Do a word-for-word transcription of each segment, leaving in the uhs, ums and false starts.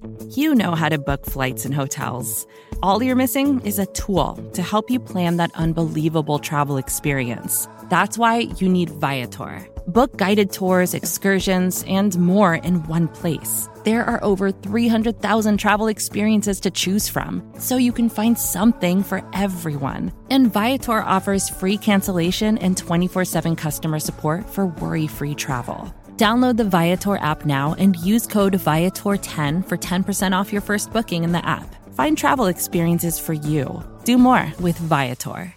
You know how to book flights and hotels. All you're missing is a tool to help you plan that unbelievable travel experience. That's why you need Viator. Book guided tours, excursions, and more in one place. There are over three hundred thousand travel experiences to choose from, so you can find something for everyone. And Viator offers free cancellation and twenty-four seven customer support for worry-free travel. Download the Viator app now and use code Viator ten for ten percent off your first booking in the app. Find travel experiences for you. Do more with Viator.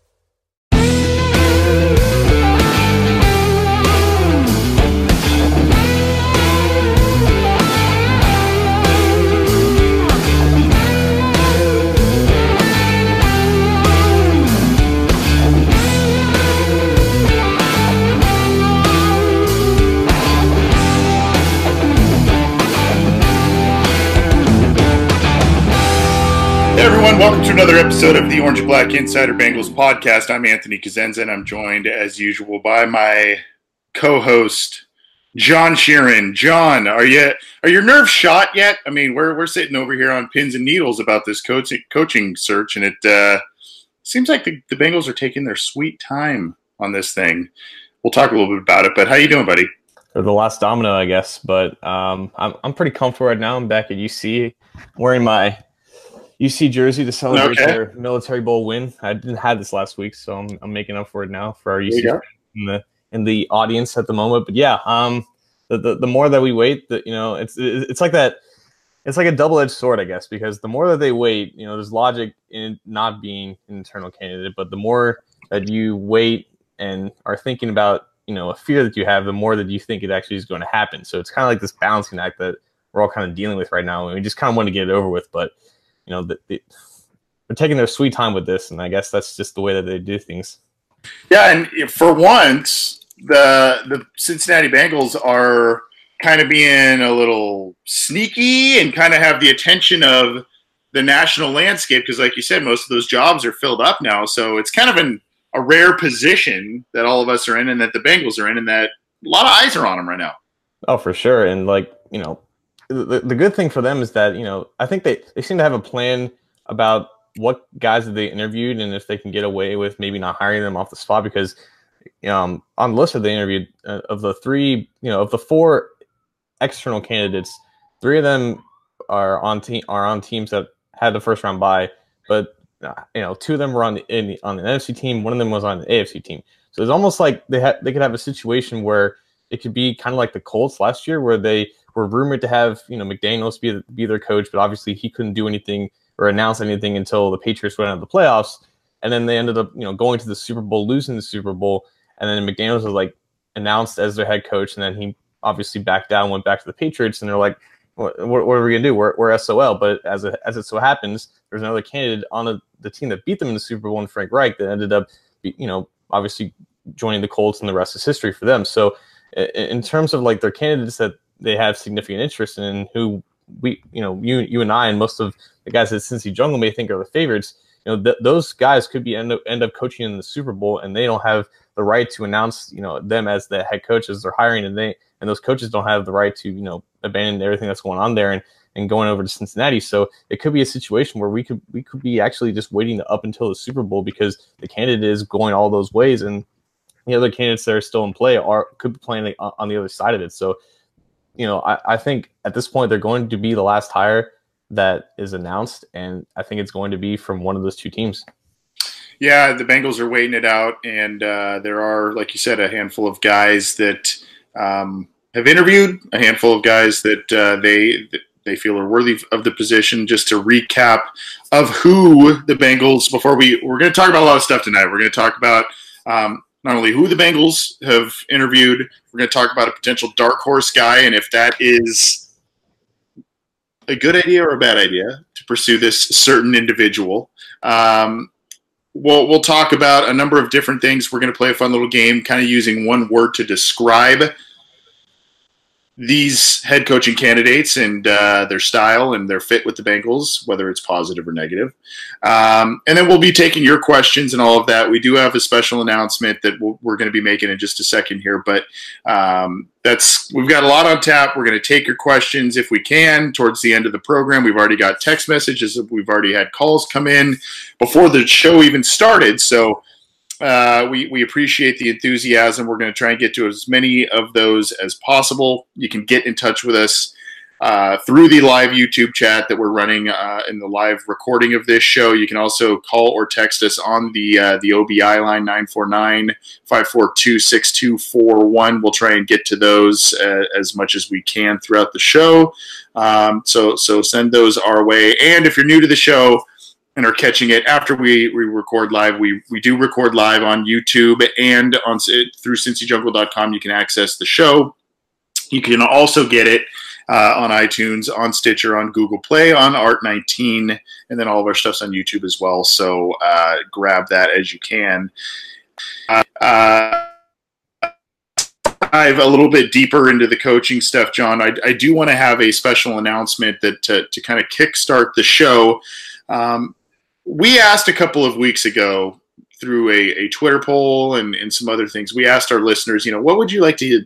Hey everyone, welcome to another episode of the Orange and Black Insider Bengals podcast. I'm Anthony Cosenza, and I'm joined as usual by my co-host, John Sheeran. John, are you are your nerves shot yet? I mean, we're we're sitting over here on pins and needles about this coaching coaching search, and it uh, seems like the, the Bengals are taking their sweet time on this thing. We'll talk a little bit about it, but how you doing, buddy? Or the last domino, I guess. But um, I'm I'm pretty comfortable right now. I'm back at U C, wearing my U C jersey to celebrate okay. their Military Bowl win. I didn't have this last week, so I'm I'm making up for it now for our U C fans in the in the audience at the moment. But yeah, um, the the, the more that we wait, that you know, it's it's like that. It's like a double-edged sword, I guess, because the more that they wait, you know, there's logic in not being an internal candidate, but the more that you wait and are thinking about, you know, a fear that you have, the more that you think it actually is going to happen. So it's kind of like this balancing act that we're all kind of dealing with right now, and we just kind of want to get it over with, but. You know, the, the, they're taking their sweet time with this, and I guess that's just the way that they do things. Yeah, and for once, the the Cincinnati Bengals are kind of being a little sneaky and kind of have the attention of the national landscape because, like you said, most of those jobs are filled up now. So it's kind of in a rare position that all of us are in and that the Bengals are in, and that a lot of eyes are on them right now. Oh, for sure. And, like, you know, The, the good thing for them is that, you know, I think they, they seem to have a plan about what guys that they interviewed and if they can get away with maybe not hiring them off the spot because um, on the list that they interviewed, uh, of the three, you know, of the four external candidates, three of them are on te- are on teams that had the first round bye, but, uh, you know, two of them were on the, in the on the N F C team, one of them was on the A F C team. So it's almost like they had they could have a situation where it could be kind of like the Colts last year where they were rumored to have, you know, McDaniels be, be their coach, but obviously he couldn't do anything or announce anything until the Patriots went out of the playoffs. And then they ended up, you know, going to the Super Bowl, losing the Super Bowl. And then McDaniels was like announced as their head coach. And then he obviously backed down, went back to the Patriots. And they're like, what, what are we going to do? We're, we're S O L. But as, a, as it so happens, there's another candidate on a, the team that beat them in the Super Bowl, in Frank Reich, that ended up, you know, obviously joining the Colts, and the rest is history for them. So in terms of like their candidates that they have significant interest in, who we, you know, you, you and I, and most of the guys at Cincy Jungle may think are the favorites, you know, th- those guys could be end up, end up coaching in the Super Bowl, and they don't have the right to announce, you know, them as the head coaches they're hiring, and they, and those coaches don't have the right to, you know, abandon everything that's going on there and, and going over to Cincinnati. So it could be a situation where we could, we could be actually just waiting up until the Super Bowl because the candidate is going all those ways, and the other candidates that are still in play are could be playing on the other side of it. So, you know, I, I think at this point they're going to be the last hire that is announced, and I think it's going to be from one of those two teams. Yeah, the Bengals are waiting it out, and uh, there are, like you said, a handful of guys that um, have interviewed, a handful of guys that uh, they that they feel are worthy of the position. Just to recap of who the Bengals, before we we're going to talk about a lot of stuff tonight. We're going to talk about um, not only who the Bengals have interviewed, we're going to talk about a potential dark horse guy, and if that is a good idea or a bad idea to pursue this certain individual. Um, we'll, we'll talk about a number of different things. We're going to play a fun little game, kind of using one word to describe these head coaching candidates and uh, their style and their fit with the Bengals, whether it's positive or negative. Um, and then we'll be taking your questions and all of that. We do have a special announcement that we'll, we're going to be making in just a second here, but um, that's we've got a lot on tap. We're going to take your questions if we can towards the end of the program. We've already got text messages. We've already had calls come in before the show even started. So Uh, we, we appreciate the enthusiasm. We're going to try and get to as many of those as possible. You can get in touch with us uh, through the live YouTube chat that we're running uh, in the live recording of this show. You can also call or text us on the uh, the O B I line, nine four nine, five four two, six two four one. We'll try and get to those uh, as much as we can throughout the show. Um, so, so send those our way. And if you're new to the show and are catching it after we, we record live, we we do record live on YouTube and on through Cincy Jungle dot com. You can access the show. You can also get it uh, on iTunes, on Stitcher, on Google Play, on Art nineteen, and then all of our stuff's on YouTube as well. So uh, grab that as you can. Uh, uh, dive a little bit deeper into the coaching stuff, John. I, I do want to have a special announcement that to, to kind of kickstart the show. Um, We asked a couple of weeks ago through a, a Twitter poll and, and some other things, we asked our listeners, you know, what would you like to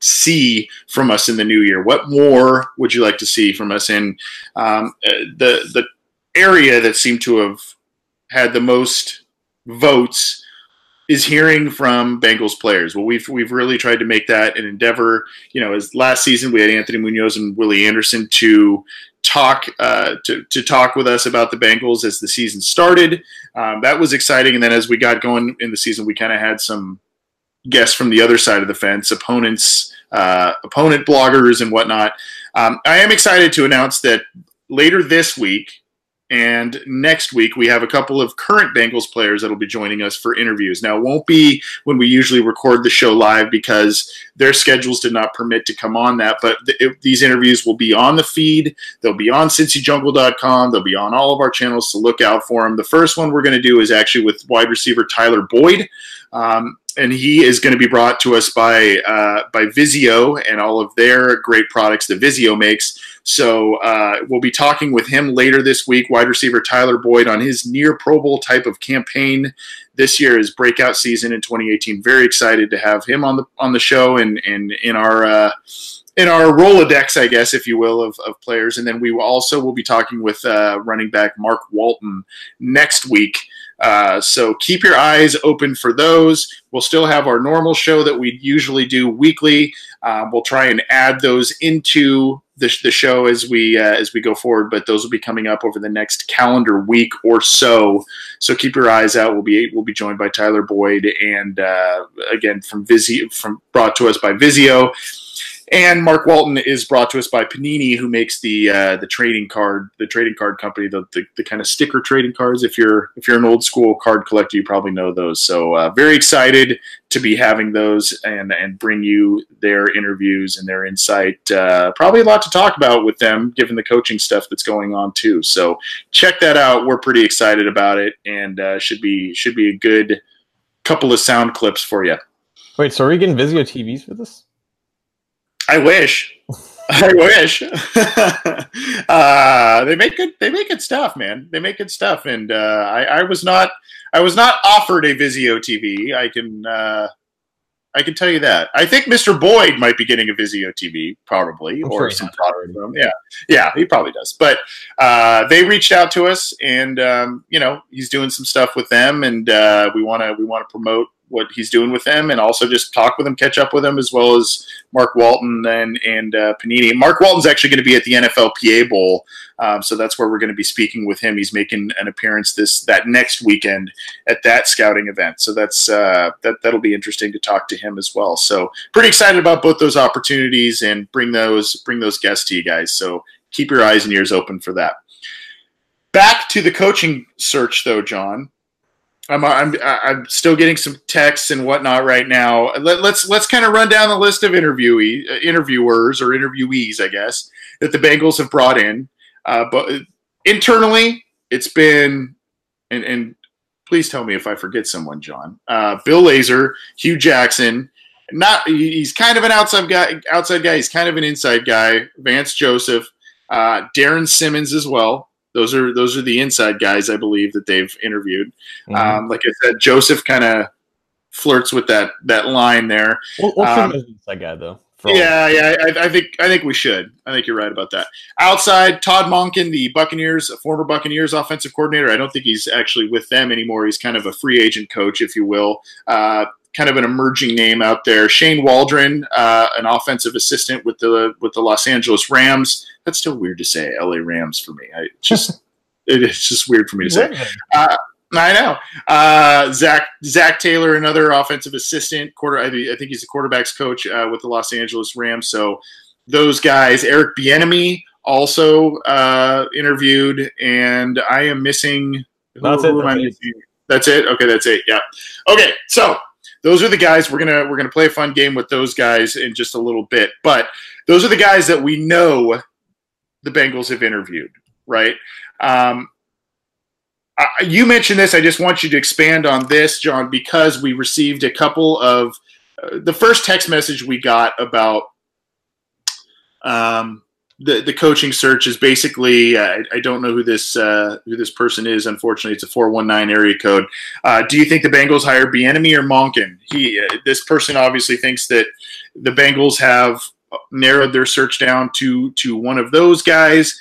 see from us in the new year? What more would you like to see from us? And um, the, the area that seemed to have had the most votes is hearing from Bengals players. Well, we've we've really tried to make that an endeavor. You know, as last season we had Anthony Munoz and Willie Anderson to talk uh, to to talk with us about the Bengals as the season started. Um, that was exciting, and then as we got going in the season, we kind of had some guests from the other side of the fence, opponents, uh, opponent bloggers, and whatnot. Um, I am excited to announce that later this week and next week, we have a couple of current Bengals players that will be joining us for interviews. Now, it won't be when we usually record the show live because their schedules did not permit to come on that, but th- it, these interviews will be on the feed. They'll be on Cincy Jungle dot com. They'll be on all of our channels, so look out for them. The first one we're going to do is actually with wide receiver Tyler Boyd. Um, and he is going to be brought to us by uh, by Vizio and all of their great products that Vizio makes. So uh, we'll be talking with him later this week, wide receiver Tyler Boyd, on his near Pro Bowl type of campaign this year, his breakout season in twenty eighteen. Very excited to have him on the on the show and, and in our uh, in our Rolodex, I guess, if you will, of, of players. And then we will also will be talking with uh, running back Mark Walton next week. Uh, so keep your eyes open for those. We'll still have our normal show that we usually do weekly. Uh, we'll try and add those into the, the show as we uh, as we go forward, but those will be coming up over the next calendar week or so. So keep your eyes out. We'll be we'll be joined by Tyler Boyd, and uh, again from Vizio, from brought to us by Vizio. And Mark Walton is brought to us by Panini, who makes the uh, the trading card, the trading card company, the, the the kind of sticker trading cards. If you're if you're an old school card collector, you probably know those. So uh, very excited to be having those and and bring you their interviews and their insight. Uh, probably a lot to talk about with them, given the coaching stuff that's going on too. So check that out. We're pretty excited about it, and uh, should be should be a good couple of sound clips for you. Wait, so are we getting Vizio T Vs for this? I wish. I wish. uh, they make good. They make good stuff, man. They make good stuff, and uh, I, I was not. I was not offered a Vizio T V. I can. Uh, I can tell you that. I think Mister Boyd might be getting a Vizio T V, probably, I'm or sure some product from. Yeah, yeah, he probably does. But uh, they reached out to us, and um, you know, he's doing some stuff with them, and uh, we want to. We want to promote what he's doing with them, and also just talk with him, catch up with him, as well as Mark Walton and and uh, Panini. Mark Walton's actually going to be at the N F L P A Bowl, um, so that's where we're going to be speaking with him. He's making an appearance this that next weekend at that scouting event, so that's uh, that that'll be interesting to talk to him as well. So pretty excited about both those opportunities and bring those bring those guests to you guys. So keep your eyes and ears open for that. Back to the coaching search, though, John. I'm, I'm I'm still getting some texts and whatnot right now. Let, let's let's kind of run down the list of interviewee uh, interviewers or interviewees, I guess, that the Bengals have brought in. Uh, but internally, it's been and and please tell me if I forget someone, John. Uh, Bill Lazor, Hugh Jackson, not he's kind of an outside guy. Outside guy. He's kind of an inside guy. Vance Joseph, uh, Darren Simmons as well. Those are those are the inside guys I believe that they've interviewed. Mm-hmm. Um, like I said, Joseph kind of flirts with that that line there. We'll, we'll um, an inside guy though. Yeah, yeah, I, I think I think we should. I think you're right about that. Outside, Todd Monken, the Buccaneers, former Buccaneers offensive coordinator. I don't think he's actually with them anymore. He's kind of a free agent coach, if you will. Uh, kind of an emerging name out there. Shane Waldron, uh, an offensive assistant with the with the Los Angeles Rams. That's still weird to say, L A Rams for me. I just it's just weird for me to say. Uh, I know. Uh, Zach Zach Taylor, another offensive assistant, quarter. I, I think he's a quarterbacks coach uh, with the Los Angeles Rams. So those guys. Eric Bieniemy also uh, interviewed, and I am missing. That's who, it. who that's, it. that's it. Okay, that's it. Yeah. Okay, so those are the guys. We're gonna we're gonna play a fun game with those guys in just a little bit. But those are the guys that we know the Bengals have interviewed, right? Um, Uh, you mentioned this. I just want you to expand on this, John, because we received a couple of uh, the first text message we got about um, the the coaching search is basically uh, I don't know who this uh, who this person is. Unfortunately, it's a four one nine area code. Uh, do you think the Bengals hire Bieniemy or Monken? He uh, this person obviously thinks that the Bengals have narrowed their search down to to one of those guys.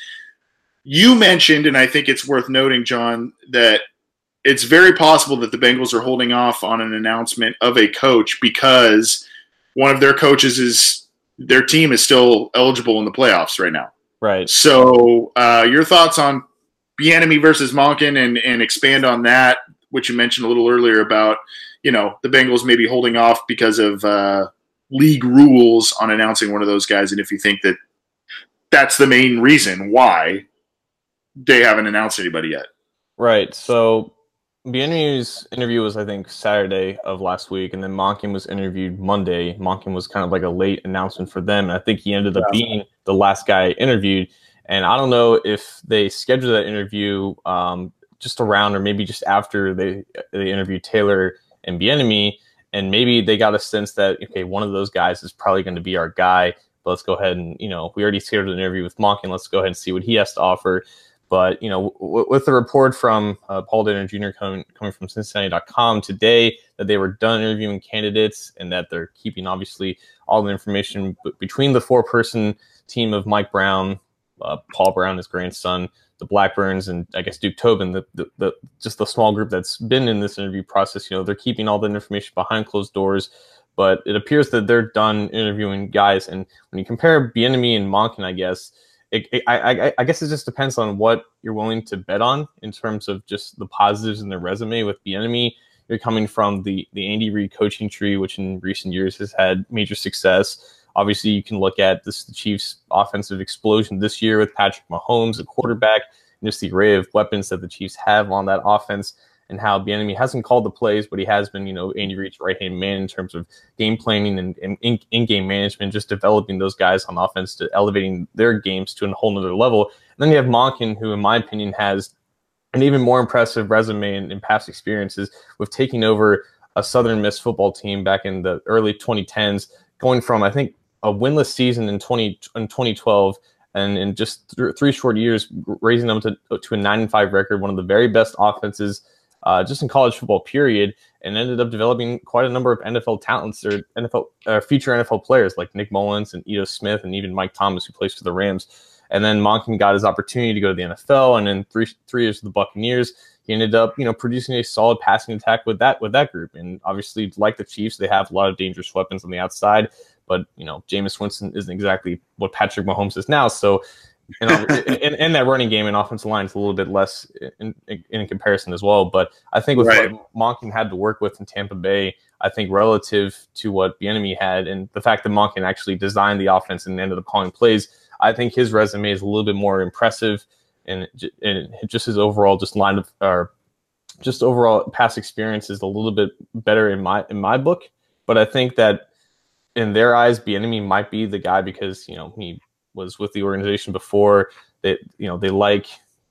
You mentioned, and I think it's worth noting, John, that it's very possible that the Bengals are holding off on an announcement of a coach because one of their coaches is their team is still eligible in the playoffs right now. Right. So uh, your thoughts on Bieniemy versus Monken and, and expand on that, which you mentioned a little earlier about, you know, the Bengals maybe holding off because of uh, league rules on announcing one of those guys. And if you think that that's the main reason why they haven't announced anybody yet. Right. So Bieniemy's interview was, I think, Saturday of last week, and then Monken was interviewed Monday. Monken was kind of like a late announcement for them, and I think he ended up yeah. being the last guy interviewed. And I don't know if they scheduled that interview um, just around or maybe just after they they interviewed Taylor and Bieniemy, and maybe they got a sense that, okay, one of those guys is probably going to be our guy, but let's go ahead and, you know, we already scheduled an interview with Monken. Let's go ahead and see what he has to offer. But, you know, w- with the report from uh, Paul Dehner Junior coming, coming from Cincinnati dot com today that they were done interviewing candidates and that they're keeping, obviously, all the information b- between the four-person team of Mike Brown, uh, Paul Brown, his grandson, the Blackburns, and I guess Duke Tobin, the, the, the just the small group that's been in this interview process. You know, they're keeping all the information behind closed doors. But it appears that they're done interviewing guys. And when you compare Bieniemy and Monken, I guess, It, it, I, I guess it just depends on what you're willing to bet on in terms of just the positives in their resume. With Bieniemy, you're coming from the, the Andy Reid coaching tree, which in recent years has had major success. Obviously, you can look at this the Chiefs' offensive explosion this year with Patrick Mahomes, a quarterback, and just the array of weapons that the Chiefs have on that offense, and how Bieniemy hasn't called the plays, but he has been, you know, Andy Reid's right-hand man in terms of game planning and, and in, in-game management, just developing those guys on offense to elevating their games to a whole nother level. And then you have Monken, who, in my opinion, has an even more impressive resume and, and past experiences with taking over a Southern Miss football team back in the early twenty tens, going from, I think, a winless season in, twenty, in twenty twelve and in just th- three short years, raising them to, to a nine and five record, one of the very best offenses Uh, just in college football, period, and ended up developing quite a number of N F L talents or N F L uh, future N F L players like Nick Mullins and Ito Smith and even Mike Thomas, who plays for the Rams. And then Monken got his opportunity to go to the N F L, and in three three years with the Buccaneers, he ended up, you know, producing a solid passing attack with that with that group. And obviously, like the Chiefs, they have a lot of dangerous weapons on the outside. But you know, Jameis Winston isn't exactly what Patrick Mahomes is now, so. And, and, and that running game and offensive line is a little bit less in, in, in comparison as well. But I think with right. what Monken had to work with in Tampa Bay, I think relative to what Bieniemy had and the fact that Monken actually designed the offense and ended up calling plays, I think his resume is a little bit more impressive and, and just his overall just line of or just overall past experience is a little bit better in my in my book. But I think that in their eyes, Bieniemy might be the guy because, you know, he was with the organization before. That, you know, they like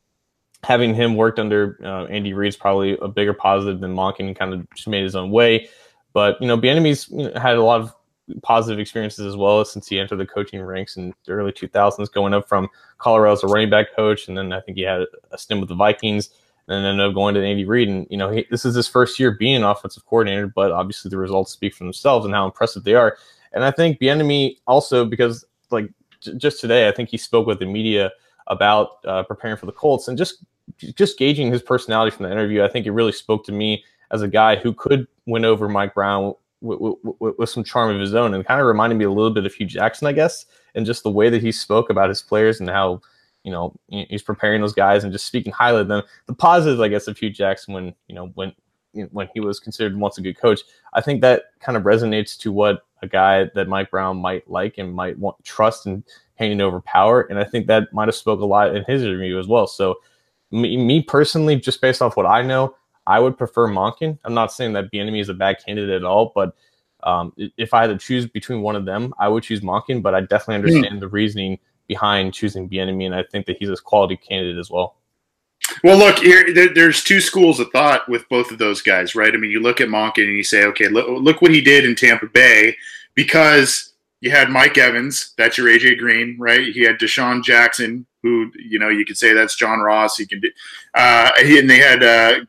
having him worked under uh, Andy Reid's probably a bigger positive than Monken, kind of just made his own way. But, you know, Bieniemy's, you know, had a lot of positive experiences as well since he entered the coaching ranks in the early two thousands, going up from Colorado as a running back coach, and then I think he had a stint with the Vikings, and then ended up going to Andy Reid. And you know, he, this is his first year being an offensive coordinator, but obviously the results speak for themselves and how impressive they are. And I think Bieniemy also, because like j- just today, I think he spoke with the media about uh, preparing for the Colts, and just just gauging his personality from the interview. I think it really spoke to me as a guy who could win over Mike Brown with, with, with some charm of his own, and kind of reminded me a little bit of Hugh Jackson, I guess, and just the way that he spoke about his players and how, you know, he's preparing those guys and just speaking highly of them. The positives, I guess, of Hugh Jackson when, you know, when, you know, when he was considered once a good coach, I think that kind of resonates to what a guy that Mike Brown might like and might want trust and handing over power. And I think that might have spoke a lot in his interview as well. So me, me personally, just based off what I know, I would prefer Monken. I'm not saying that Bieniemy is a bad candidate at all, but um, if I had to choose between one of them, I would choose Monken. But I definitely understand mm. the reasoning behind choosing Bieniemy, and I think that he's a quality candidate as well. Well, look, here, there, there's two schools of thought with both of those guys, right? I mean, you look at Monken and you say, okay, look, look what he did in Tampa Bay, because you had Mike Evans, that's your A J Green, right? He had Deshaun Jackson, who, you know, you could say that's John Ross. He can do, uh, and they had, uh,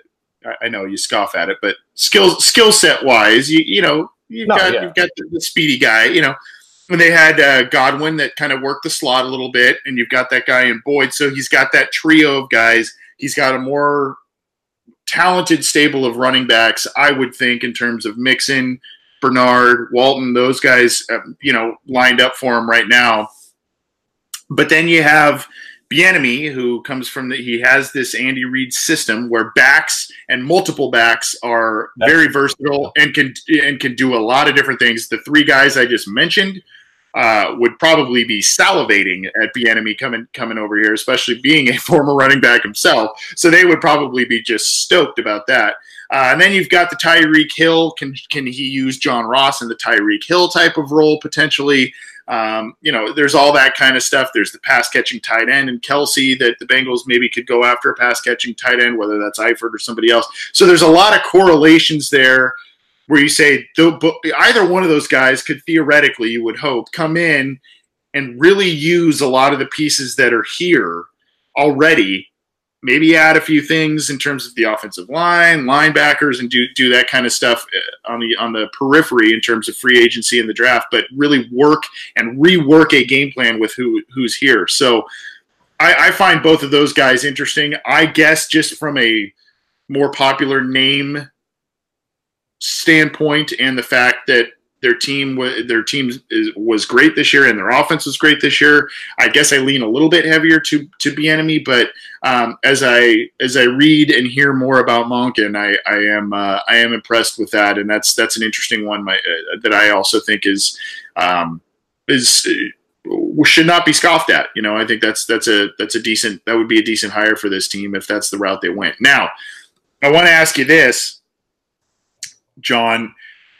I know you scoff at it, but skill skill set wise, you you know, you've no, got yeah. you've got the, the speedy guy, you know. And they had uh, Godwin that kind of worked the slot a little bit, and you've got that guy in Boyd. So he's got that trio of guys. He's got a more talented stable of running backs, I would think, in terms of Mixon, Bernard, Walton, those guys, uh, you know, lined up for him right now. But then you have Bieniemy, who comes from the, he has this Andy Reid system where backs and multiple backs are That's very versatile and can and can do a lot of different things. The three guys I just mentioned uh, would probably be salivating at Bieniemy coming coming over here, especially being a former running back himself. So they would probably be just stoked about that. Uh, and then you've got the Tyreek Hill. Can can he use John Ross in the Tyreek Hill type of role potentially? Um, you know, there's all that kind of stuff. There's the pass-catching tight end and Kelsey that the Bengals maybe could go after a pass-catching tight end, whether that's Eifert or somebody else. So there's a lot of correlations there where you say either one of those guys could theoretically, you would hope, come in and really use a lot of the pieces that are here already, maybe add a few things in terms of the offensive line, linebackers, and do do that kind of stuff on the on the periphery in terms of free agency in the draft, but really work and rework a game plan with who who's here. So I, I find both of those guys interesting. I guess just from a more popular name standpoint and the fact that their team their team is, was great this year and their offense was great this year, I guess I lean a little bit heavier to to Bieniemy. But um, as I as I read and hear more about Monken, I I am uh, I am impressed with that, and that's that's an interesting one my, uh, that I also think is um, is uh, should not be scoffed at. You know, I think that's that's a that's a decent that would be a decent hire for this team if that's the route they went. Now, I want to ask you this, John.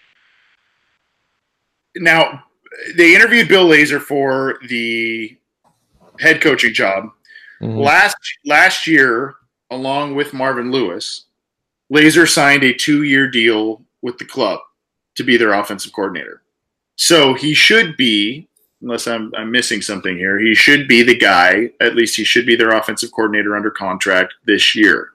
Now, they interviewed Bill Lazor for the head coaching job. Mm-hmm. Last last year, along with Marvin Lewis, Lazor signed a two-year deal with the club to be their offensive coordinator. So he should be, unless I'm, I'm missing something here, he should be the guy, at least he should be their offensive coordinator under contract this year.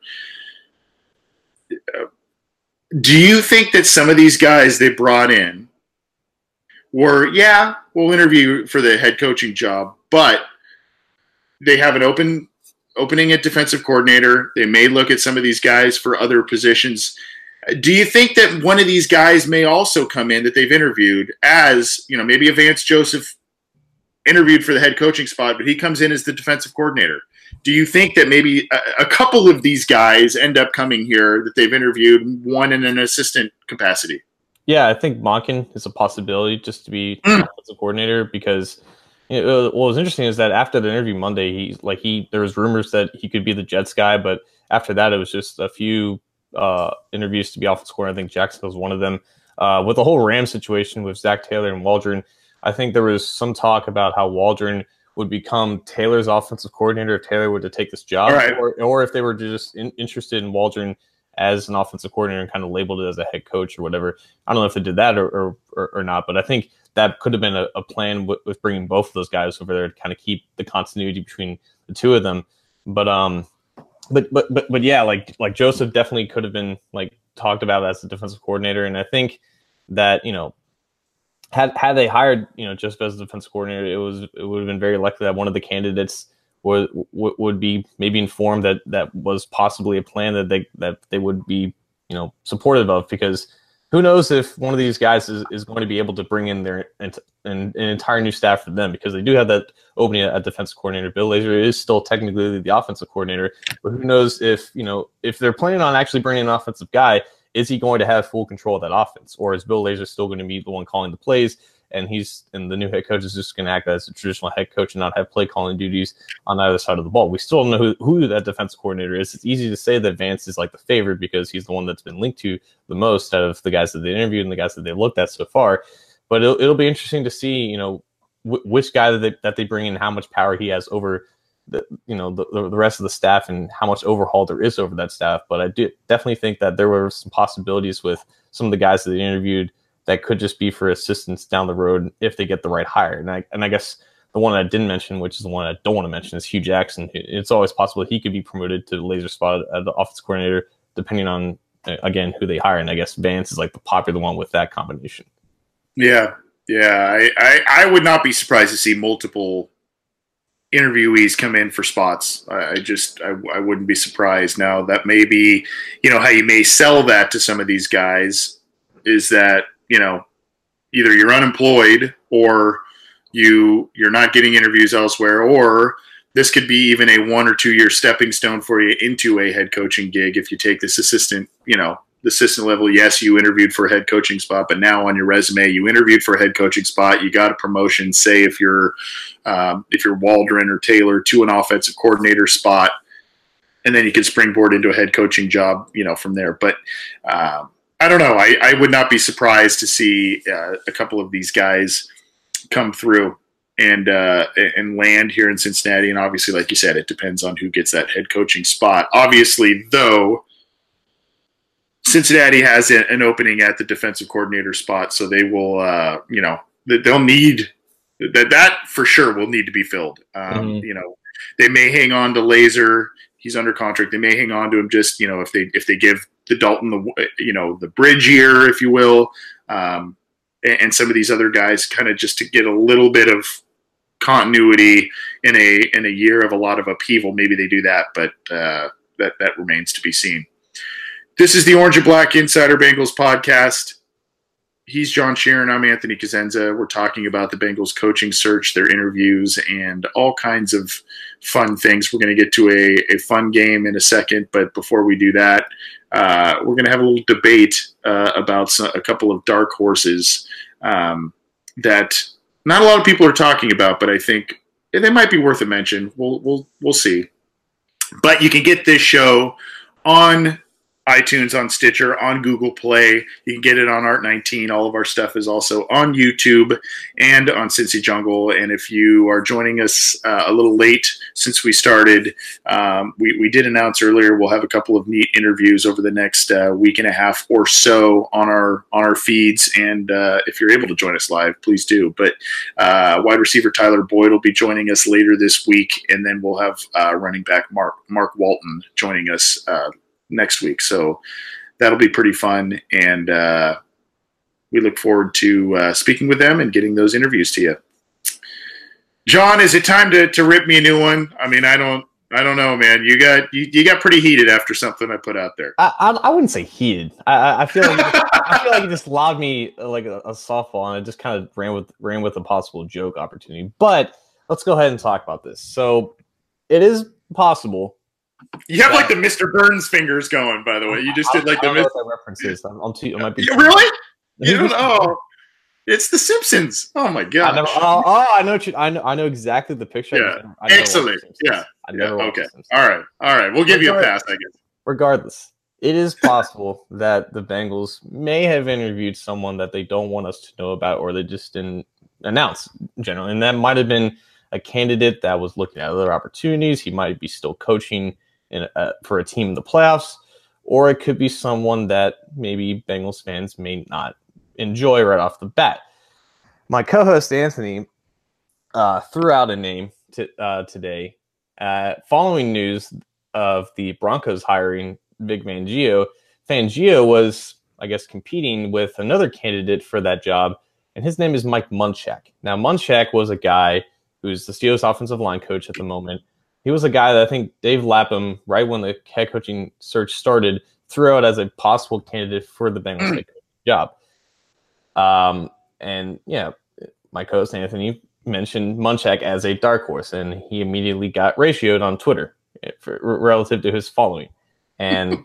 Do you think that some of these guys they brought in were, yeah, we'll interview for the head coaching job, but they have an open opening at defensive coordinator. They may look at some of these guys for other positions. Do you think that one of these guys may also come in that they've interviewed as, you know, maybe a Vance Joseph interviewed for the head coaching spot, but he comes in as the defensive coordinator? Do you think that maybe a, a couple of these guys end up coming here that they've interviewed, one in an assistant capacity? Yeah, I think Monken is a possibility just to be mm. offensive coordinator because you know, what was interesting is that after the interview Monday, he like he there was rumors that he could be the Jets guy, but after that it was just a few uh, interviews to be offensive coordinator. I think Jackson was one of them. Uh, with the whole Rams situation with Zach Taylor and Waldron, I think there was some talk about how Waldron would become Taylor's offensive coordinator if Taylor were to take this job, right. or or if they were just in, interested in Waldron as an offensive coordinator and kind of labeled it as a head coach or whatever. I don't know if they did that or or, or, or not, but I think that could have been a, a plan with, with bringing both of those guys over there to kind of keep the continuity between the two of them. But um, but but but but yeah, like like Joseph definitely could have been like talked about as a defensive coordinator, and I think that, you know, had had they hired, you know, Joseph as a defensive coordinator, it was it would have been very likely that one of the candidates would would be maybe informed that that was possibly a plan that they that they would be, you know, supportive of, because who knows if one of these guys is, is going to be able to bring in their an, an entire new staff for them, because they do have that opening at defensive coordinator. Bill Lazor is still technically the offensive coordinator, but who knows if, you know, if they're planning on actually bringing an offensive guy, is he going to have full control of that offense, or is Bill Lazor still going to be the one calling the plays, and he's and the new head coach is just going to act as a traditional head coach and not have play calling duties on either side of the ball? We still don't know who, who that defensive coordinator is. It's easy to say that Vance is like the favorite because he's the one that's been linked to the most out of the guys that they interviewed and the guys that they've looked at so far. But it'll, it'll be interesting to see, you know, wh- which guy that they, that they bring in, how much power he has over the, you know, the, the rest of the staff, and how much overhaul there is over that staff. But I do definitely think that there were some possibilities with some of the guys that they interviewed that could just be for assistance down the road if they get the right hire. And I and I guess the one I didn't mention, which is the one I don't want to mention, is Hugh Jackson. It's always possible he could be promoted to the Lazor spot as the offensive coordinator, depending on, again, who they hire. And I guess Vance is like the popular one with that combination. Yeah, yeah. I, I, I would not be surprised to see multiple interviewees come in for spots. I, I just I, I wouldn't be surprised. Now, that may be, you know, how you may sell that to some of these guys is that, you know, either you're unemployed or you you're not getting interviews elsewhere, or this could be even a one or two year stepping stone for you into a head coaching gig if you take this assistant, you know, the assistant level. Yes, you interviewed for a head coaching spot, but now on your resume you interviewed for a head coaching spot, you got a promotion, say if you're um, if you're Waldron or Taylor, to an offensive coordinator spot, and then you can springboard into a head coaching job, you know, from there. But um, I don't know. I, I would not be surprised to see uh, a couple of these guys come through and uh, and land here in Cincinnati. And obviously, like you said, it depends on who gets that head coaching spot. Obviously, though, Cincinnati has a, an opening at the defensive coordinator spot, so they will, uh, you know, they'll need that. That for sure will need to be filled. Um, mm-hmm. You know, they may hang on to Lazor. He's under contract. They may hang on to him just, you know, if they if they give the Dalton the you know the bridge year, if you will, um, and, and some of these other guys, kind of just to get a little bit of continuity in a in a year of a lot of upheaval. Maybe they do that, but uh, that that remains to be seen. This is the Orange and Black Insider Bengals podcast. He's John Sheeran. I'm Anthony Cosenza. We're talking about the Bengals coaching search, their interviews, and all kinds of fun things. We're going to get to a, a fun game in a second, but before we do that, uh, we're going to have a little debate uh, about some, a couple of dark horses um, that not a lot of people are talking about, but I think they might be worth a mention. We'll we'll we'll see. But you can get this show on iTunes, on Stitcher, on Google Play. You can get it on Art nineteen. All of our stuff is also on YouTube and on Cincy Jungle. And if you are joining us uh, a little late since we started, um, we, we did announce earlier we'll have a couple of neat interviews over the next uh, week and a half or so on our on our feeds. And uh, if you're able to join us live, please do. But uh, wide receiver Tyler Boyd will be joining us later this week, and then we'll have uh, running back Mark Mark Walton joining us uh, next week. So that'll be pretty fun. And uh, we look forward to uh, speaking with them and getting those interviews to you. John, is it time to, to rip me a new one? I mean, I don't, I don't know, man. You got, you, you got pretty heated after something I put out there. I, I, I wouldn't say heated. I, I feel like, you just, I feel like you just lobbed me like a, a softball, and I just kind of ran with, ran with a possible joke opportunity. But let's go ahead and talk about this. So it is possible. You have like the Mister Burns fingers going, by the way. You just did like I, the I don't know what that reference is. I'm, I'm too, I might be really? You don't know? It's The Simpsons. Oh my god! Oh, oh, I know. What you, I know. I know exactly the picture. Yeah, I never, I excellent. Yeah, I never yeah. Okay. All right. All right. We'll give you a pass, I guess. Regardless, it is possible that the Bengals may have interviewed someone that they don't want us to know about, or they just didn't announce generally, and that might have been a candidate that was looking at other opportunities. He might be still coaching in a, for a team in the playoffs, or it could be someone that maybe Bengals fans may not enjoy right off the bat. My co-host Anthony uh, threw out a name to, uh, today. Uh, following news of the Broncos hiring Vic Fangio, Fangio was, I guess, competing with another candidate for that job, and his name is Mike Munchak. Now, Munchak was a guy who's the Steelers offensive line coach at the moment. He was a guy that I think Dave Lapham, right when the head coaching search started, threw out as a possible candidate for the Bengals head coaching job. Um, and yeah, my co-host Anthony mentioned Munchak as a dark horse, and he immediately got ratioed on Twitter for, relative to his following. And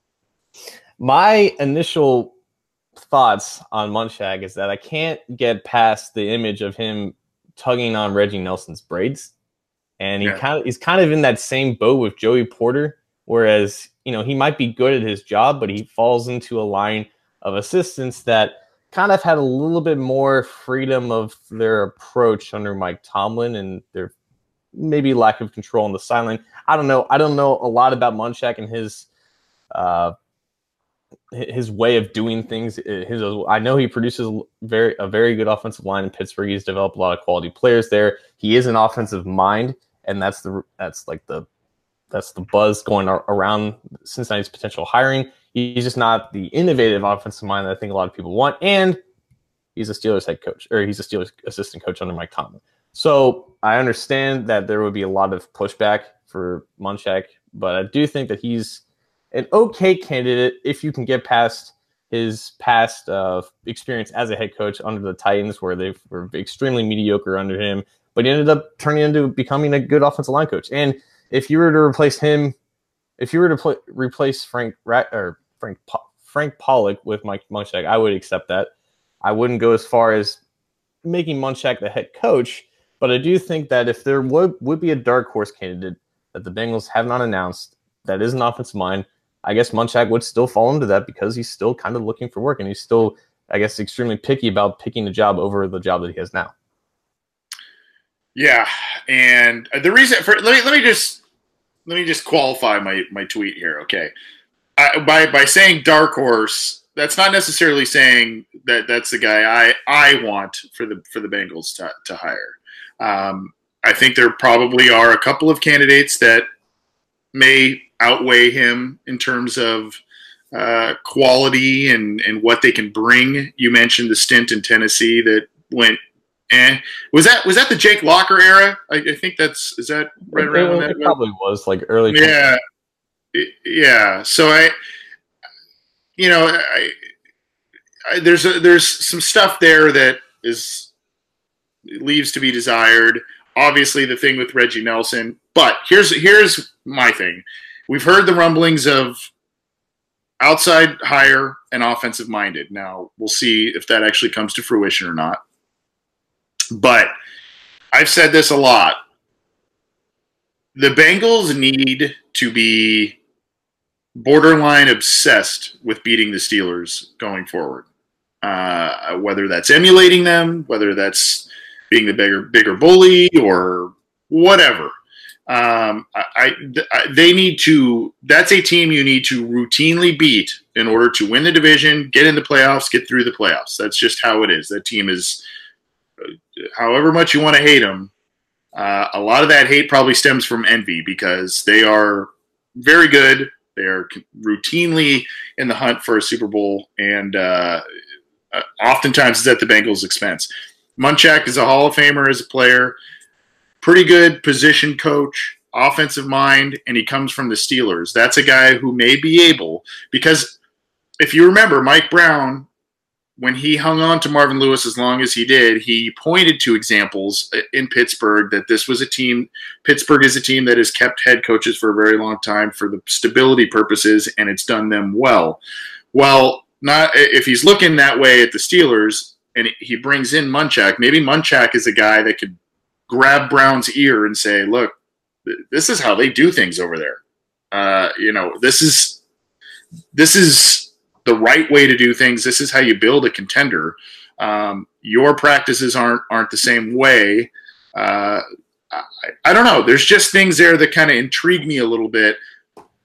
my initial thoughts on Munchak is that I can't get past the image of him tugging on Reggie Nelson's braids. And he yeah. kind of he's kind of in that same boat with Joey Porter, whereas, you know, he might be good at his job, but he falls into a line of assistants that kind of had a little bit more freedom of their approach under Mike Tomlin and their maybe lack of control on the sideline. I don't know. I don't know a lot about Munchak and his uh, his way of doing things. His I know he produces very a very good offensive line in Pittsburgh. He's developed a lot of quality players there. He is an offensive mind. And that's the that's like the that's the buzz going around Cincinnati's potential hiring. He's just not the innovative offensive mind that I think a lot of people want. And he's a Steelers head coach, or he's a Steelers assistant coach under Mike Tomlin. So I understand that there would be a lot of pushback for Munchak, but I do think that he's an okay candidate if you can get past his past uh, experience as a head coach under the Titans, where they were extremely mediocre under him. But he ended up turning into becoming a good offensive line coach. And if you were to replace him, if you were to play, replace Frank Rat, or Frank Frank Pollock with Mike Munchak, I would accept that. I wouldn't go as far as making Munchak the head coach, but I do think that if there would, would be a dark horse candidate that the Bengals have not announced that is an offensive mind, I guess Munchak would still fall into that because he's still kind of looking for work, and he's still, I guess, extremely picky about picking a job over the job that he has now. Yeah, and the reason for let me let me just let me just qualify my, my tweet here, okay? I, by by saying dark horse, that's not necessarily saying that that's the guy I, I want for the for the Bengals to to hire. Um, I think there probably are a couple of candidates that may outweigh him in terms of uh, quality and and what they can bring. You mentioned the stint in Tennessee that went. And was that was that the Jake Locker era? I, I think that's is that right it, around it, that? It probably was like early. Yeah, it, yeah. So I, you know, I, I, there's a, there's some stuff there that is leaves to be desired. Obviously, the thing with Reggie Nelson, but here's here's my thing. We've heard the rumblings of outside hire and offensive minded. Now we'll see if that actually comes to fruition or not. But I've said this a lot. The Bengals need to be borderline obsessed with beating the Steelers going forward. Uh, whether that's emulating them, whether that's being the bigger bigger bully or whatever. Um, I, I, they need to – that's a team you need to routinely beat in order to win the division, get in the playoffs, get through the playoffs. That's just how it is. That team is – however much you want to hate them, uh, a lot of that hate probably stems from envy because they are very good. They are routinely in the hunt for a Super Bowl, and uh, oftentimes it's at the Bengals' expense. Munchak is a Hall of Famer as a player, pretty good position coach, offensive mind, and he comes from the Steelers. That's a guy who may be able, because if you remember, Mike Brown, when he hung on to Marvin Lewis as long as he did, he pointed to examples in Pittsburgh that this was a team, Pittsburgh is a team that has kept head coaches for a very long time for the stability purposes, and it's done them well. Well, not if he's looking that way at the Steelers and he brings in Munchak, maybe Munchak is a guy that could grab Brown's ear and say, look, this is how they do things over there. Uh, you know, this is, this is, the right way to do things. This is how you build a contender. Um, your practices aren't aren't the same way. Uh, I, I don't know. There's just things there that kind of intrigue me a little bit.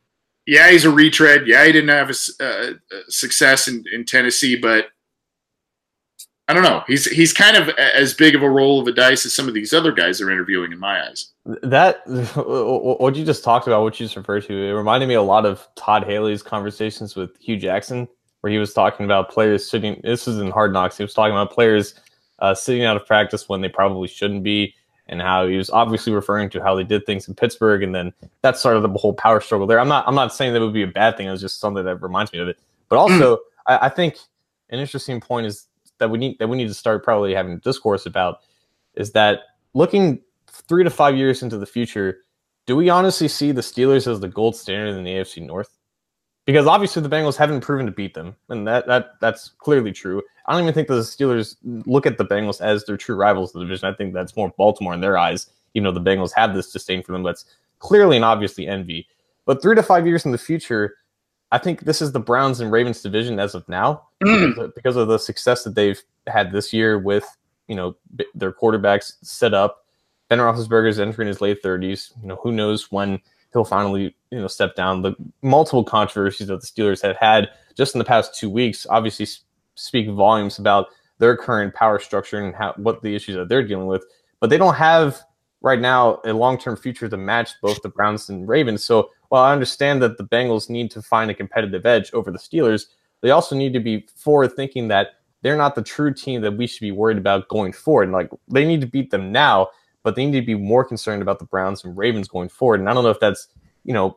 yeah, he's a retread. Yeah, he didn't have a, uh, success in, in Tennessee, but I don't know. He's he's kind of as big of a roll of a dice as some of these other guys they're interviewing in my eyes. That what you just talked about, what you just referred to, it reminded me a lot of Todd Haley's conversations with Hugh Jackson, where he was talking about players sitting. This was in Hard Knocks. He was talking about players uh, sitting out of practice when they probably shouldn't be, and how he was obviously referring to how they did things in Pittsburgh, and then that started the whole power struggle there. I'm not I'm not saying that would be a bad thing. It was just something that reminds me of it. But also, mm. I, I think an interesting point is that we need that we need to start probably having a discourse about is that looking three to five years into the future, do we honestly see the Steelers as the gold standard in the A F C North? Because obviously the Bengals haven't proven to beat them, and that that that's clearly true. I don't even think the Steelers look at the Bengals as their true rivals of the division. I think that's more Baltimore in their eyes, even though the Bengals have this disdain for them. That's clearly and obviously envy. But three to five years in the future, I think this is the Browns and Ravens division as of now, mm. because, of, because of the success that they've had this year with, you know, their quarterbacks set up. Ben Roethlisberger is entering his late thirties. You know, who knows when he'll finally, you know, step down. The multiple controversies that the Steelers have had just in the past two weeks obviously speak volumes about their current power structure and how what the issues that they're dealing with. But they don't have right now a long-term future to match both the Browns and Ravens. So while I understand that the Bengals need to find a competitive edge over the Steelers, they also need to be forward thinking that they're not the true team that we should be worried about going forward. And like they need to beat them now, but they need to be more concerned about the Browns and Ravens going forward. And I don't know if that's, you know,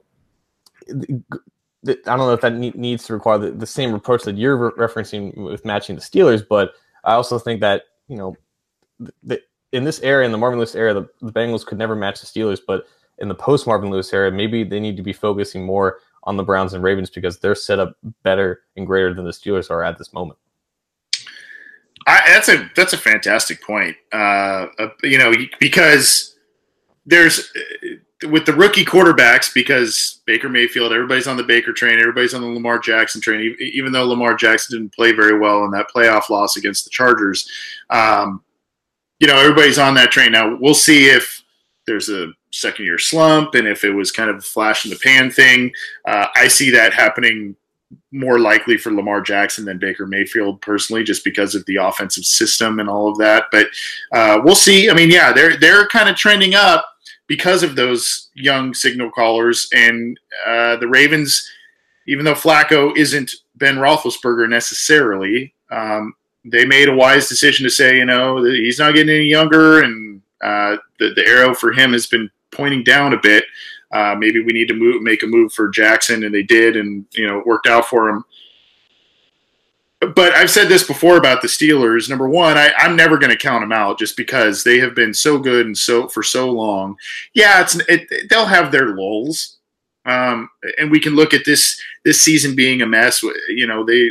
I don't know if that needs to require the, the same approach that you're re- referencing with matching the Steelers, but I also think that, you know, the, in this era, in the Marvin Lewis era, the, the Bengals could never match the Steelers, but in the post-Marvin Lewis era, maybe they need to be focusing more on the Browns and Ravens because they're set up better and greater than the Steelers are at this moment. I, that's a that's a fantastic point. Uh, uh, you know, because there's with the rookie quarterbacks, because Baker Mayfield, everybody's on the Baker train, everybody's on the Lamar Jackson train. Even though Lamar Jackson didn't play very well in that playoff loss against the Chargers, um, you know, everybody's on that train. Now we'll see if there's a second year slump and if it was kind of a flash in the pan thing. Uh, I see that happening more likely for Lamar Jackson than Baker Mayfield personally, just because of the offensive system and all of that. But uh, we'll see. I mean, yeah, they're they're kind of trending up because of those young signal callers. And uh, the Ravens, even though Flacco isn't Ben Roethlisberger necessarily, um, they made a wise decision to say, you know, he's not getting any younger, and uh, the the arrow for him has been pointing down a bit. Uh, maybe we need to move, make a move for Jackson, and they did, and you know, it worked out for him. But I've said this before about the Steelers. Number one, I, I'm never going to count them out just because they have been so good and so for so long. Yeah, it's it, they'll have their lulls, um, and we can look at this this season being a mess. You know, they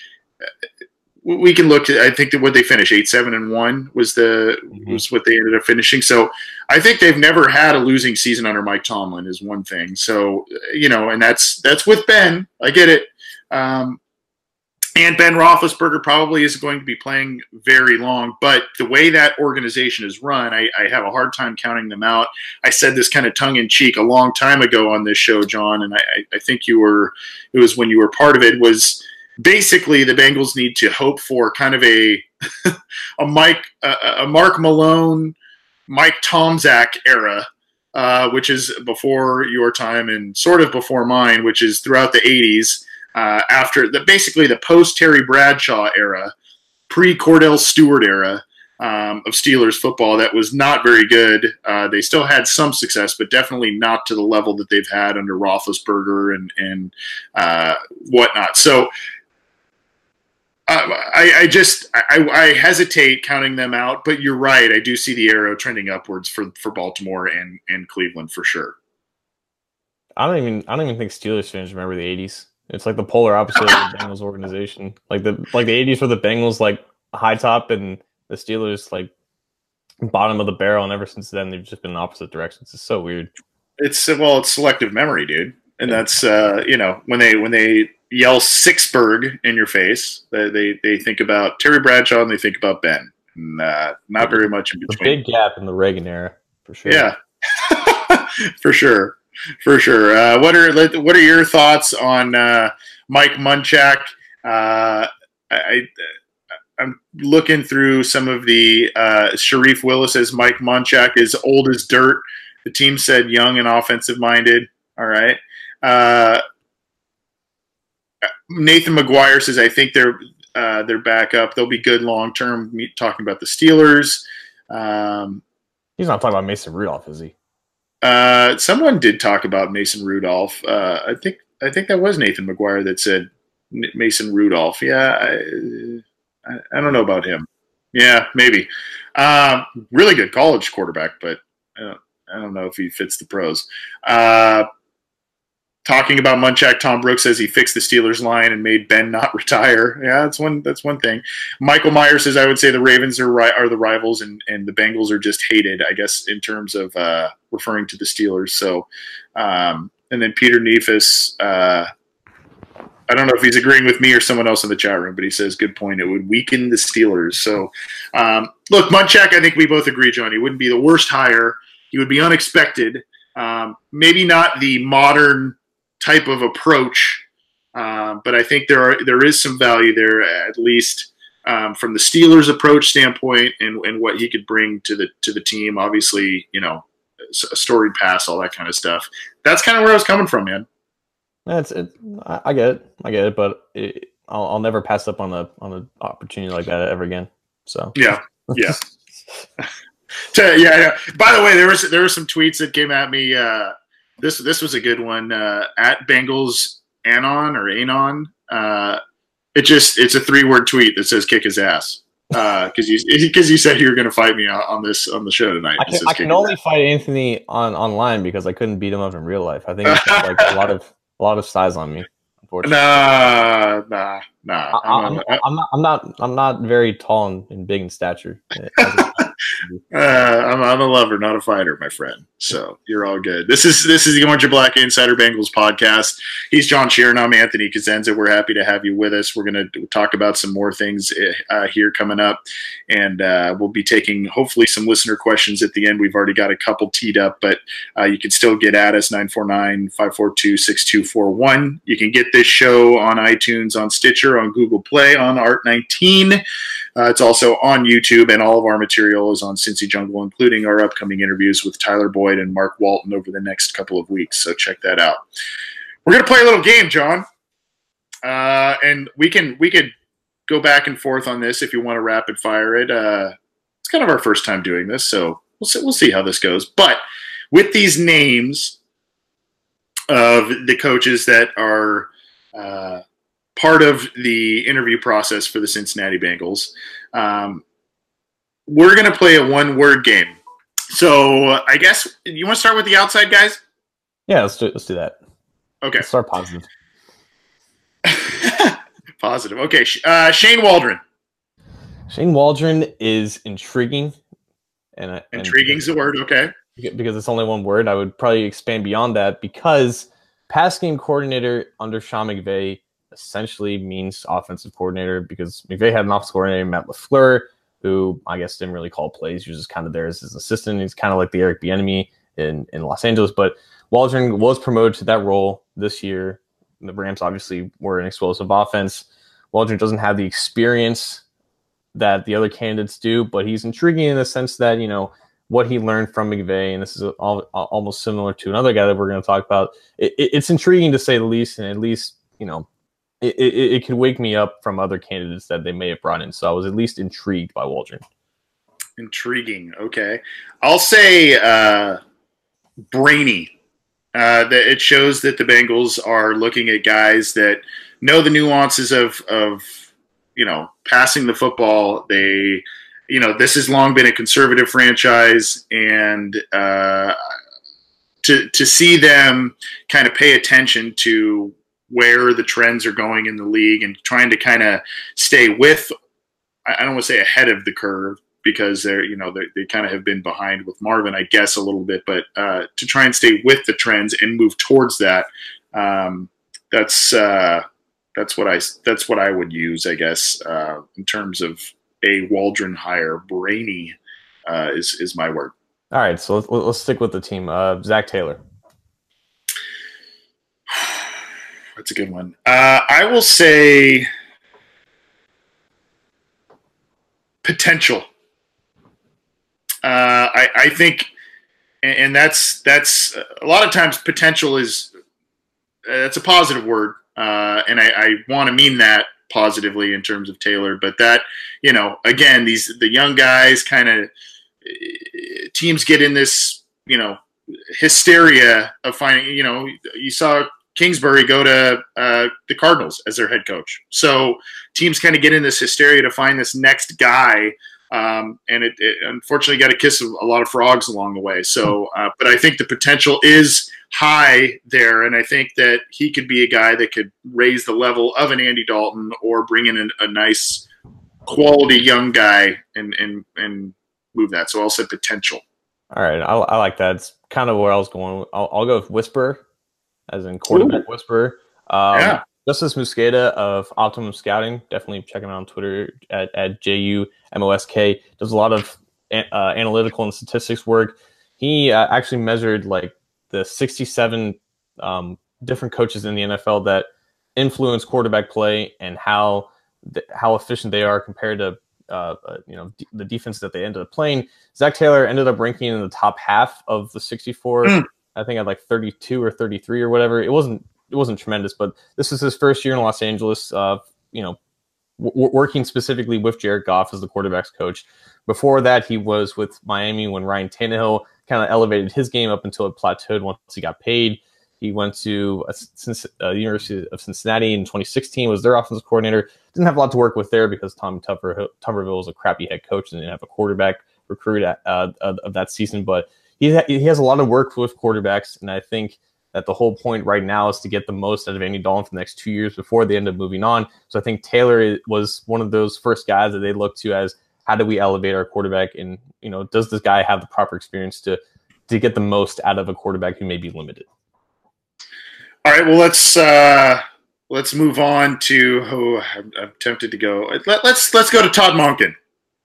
we can look at. I think that what they finished eight seven and one was the mm-hmm. was what they ended up finishing. So I think they've never had a losing season under Mike Tomlin is one thing. So you know, and that's that's with Ben. I get it. Um, And Ben Roethlisberger probably isn't going to be playing very long, but the way that organization is run, I, I have a hard time counting them out. I said this kind of tongue-in-cheek a long time ago on this show, John, and I, I think you were, it was when you were part of it, was basically the Bengals need to hope for kind of a a Mike, a, a Mark Malone, Mike Tomczak era, uh, which is before your time and sort of before mine, which is throughout the eighties. Uh, after the basically the post Terry Bradshaw era, pre Cordell Stewart era um, of Steelers football, that was not very good. Uh, they still had some success, but definitely not to the level that they've had under Roethlisberger and and uh, whatnot. So uh, I, I just I, I hesitate counting them out, but you're right. I do see the arrow trending upwards for for Baltimore and and Cleveland for sure. I don't even I don't even think Steelers fans remember the eighties. It's like the polar opposite of the Bengals organization. Like the like the eighties were the Bengals like high top and the Steelers like bottom of the barrel, and ever since then they've just been in opposite directions. It's so weird. It's well, it's selective memory, dude. And yeah. that's uh, you know, when they when they yell Sixburg in your face, they they, they think about Terry Bradshaw and they think about Ben. And uh, not very much in between. A big gap in the Reagan era, for sure. Yeah. For sure. For sure. Uh, what are what are your thoughts on uh, Mike Munchak? Uh, I, I'm looking through some of the uh, Sharif Willis says Mike Munchak is old as dirt. The team said young and offensive minded. All right. Uh, Nathan McGuire says I think they're uh, they're back up. They'll be good long term. Talking about the Steelers. Um, He's not talking about Mason Rudolph, is he? Uh, someone did talk about Mason Rudolph. Uh, I think I think that was Nathan McGuire that said Mason Rudolph. Yeah, I, I, I don't know about him. Yeah, maybe. Um, really good college quarterback, but I don't, I don't know if he fits the pros. Uh, talking about Munchak, Tom Brooks says he fixed the Steelers line and made Ben not retire. Yeah, that's one. That's one thing. Michael Meyer says I would say the Ravens are ri- are the rivals and, and the Bengals are just hated. I guess in terms of uh, referring to the Steelers. So, um, and then Peter Neefus. Uh, I don't know if he's agreeing with me or someone else in the chat room, but he says good point. It would weaken the Steelers. So, um, look, Munchak. I think we both agree, John. He wouldn't be the worst hire. He would be unexpected. Um, maybe not the modern type of approach, uh, but I think there are there is some value there, at least um, from the Steelers' approach standpoint, and, and what he could bring to the to the team. Obviously, you know, a storied pass, all that kind of stuff. That's kind of where I was coming from, man. That's it. I, I get it. I get it, but it, I'll, I'll never pass up on a on an opportunity like that ever again. So yeah, yeah, yeah, yeah. By the way, there was there were some tweets that came at me. Uh, This this was a good one. Uh, at Bengals Anon or Anon. Uh, it just it's a three word tweet that says "kick his ass" because uh, you because you said you were going to fight me on, on this on the show tonight. I can, I can only fight Anthony on online because I couldn't beat him up in real life. I think he's got like a lot of a lot of size on me. Unfortunately, nah, nah, nah. I, I'm, I'm, I'm not I'm not I'm not very tall and, and big in stature. Uh, I'm, I'm a lover, not a fighter, my friend. So you're all good. This is this is the Orange and Black Insider Bengals podcast. He's John Sheeran. I'm Anthony Cosenza. We're happy to have you with us. We're going to talk about some more things uh, here coming up, and uh, we'll be taking hopefully some listener questions at the end. We've already got a couple teed up, but uh, you can still get at us nine four nine, five four two, six two four one. You can get this show on iTunes, on Stitcher, on Google Play, on Art nineteen. Uh, it's also on YouTube, and all of our material is on Cincy Jungle, including our upcoming interviews with Tyler Boyd and Mark Walton over the next couple of weeks. So check that out. We're going to play a little game, John, uh, and we can we could go back and forth on this if you want to rapid fire it. Uh, it's kind of our first time doing this, so we'll see, we'll see how this goes. But with these names of the coaches that are uh, part of the interview process for the Cincinnati Bengals, um, we're going to play a one-word game. So I guess you want to start with the outside guys? Yeah, let's do let's do that. Okay. Let's start positive. Positive. Okay. Uh, Shane Waldron. Shane Waldron is intriguing. and Intriguing is the word. Okay. Because it's only one word. I would probably expand beyond that because pass game coordinator under Sean McVay essentially means offensive coordinator because McVay had an offensive coordinator, Matt LaFleur, who I guess didn't really call plays. He was just kind of there as his assistant. He's kind of like the Eric Bieniemy in, in Los Angeles. But Waldron was promoted to that role this year. The Rams obviously were an explosive offense. Waldron doesn't have the experience that the other candidates do, but he's intriguing in the sense that, you know, what he learned from McVay, and this is all, almost similar to another guy that we're going to talk about. It, it, it's intriguing to say the least, and at least, you know, it, it, it could wake me up from other candidates that they may have brought in. So I was at least intrigued by Waldron. Intriguing. Okay. I'll say uh, brainy. Uh, that it shows that the Bengals are looking at guys that know the nuances of, of, you know, passing the football. They, you know, this has long been a conservative franchise, and uh, to to see them kind of pay attention to where the trends are going in the league and trying to kind of stay with, I don't want to say ahead of the curve, because they're, you know, they they kind of have been behind with Marvin, I guess, a little bit, but uh, to try and stay with the trends and move towards that, um, that's uh, that's what I that's what I would use, I guess, uh, in terms of a Waldron hire. Brainy uh, is is my word. All right, so let's, let's stick with the team. Uh, Zach Taylor. That's a good one. Uh, I will say potential. Uh, I, I think, and that's that's a lot of times potential is uh, that's a positive word, uh, and I, I want to mean that positively in terms of Taylor. But that, you know, again, these the young guys kind of teams get in this, you know, hysteria of finding. You know, you saw Kingsbury go to uh, the Cardinals as their head coach. So teams kind of get in this hysteria to find this next guy, um, and it, it unfortunately got to kiss a lot of frogs along the way. So, uh, but I think the potential is high there, and I think that he could be a guy that could raise the level of an Andy Dalton or bring in a, a nice quality young guy and and and move that. So I'll say potential. All right, I, I like that. It's kind of where I was going. I'll, I'll go with whisper. As in quarterback Ooh. whisperer. Um, yeah. Justice Mosqueda of Optimum Scouting. Definitely check him out on Twitter at, at J U M O S K. Does a lot of uh, analytical and statistics work. He uh, actually measured like the sixty-seven um, different coaches in the N F L that influence quarterback play and how th- how efficient they are compared to uh, uh, you know d- the defense that they ended up playing. Zach Taylor ended up ranking in the top half of the sixty-four. Mm. I think at like thirty-two or thirty-three or whatever. It wasn't it wasn't tremendous, but this is his first year in Los Angeles. Uh, you know, w- working specifically with Jared Goff as the quarterback's coach. Before that, he was with Miami when Ryan Tannehill kind of elevated his game up until it plateaued once he got paid. He went to uh, uh, the University of Cincinnati in twenty sixteen. Was their offensive coordinator. Didn't have a lot to work with there because Tom Tuber, Tuberville was a crappy head coach and didn't have a quarterback recruit at, uh, of that season, but. He, ha- he has a lot of work with quarterbacks, and I think that the whole point right now is to get the most out of Andy Dalton for the next two years before they end up moving on. So I think Taylor was one of those first guys that they look to as how do we elevate our quarterback, and you know, does this guy have the proper experience to to get the most out of a quarterback who may be limited? All right, well let's uh, let's move on to. Oh, I'm, I'm tempted to go. Let, let's let's go to Todd Monken.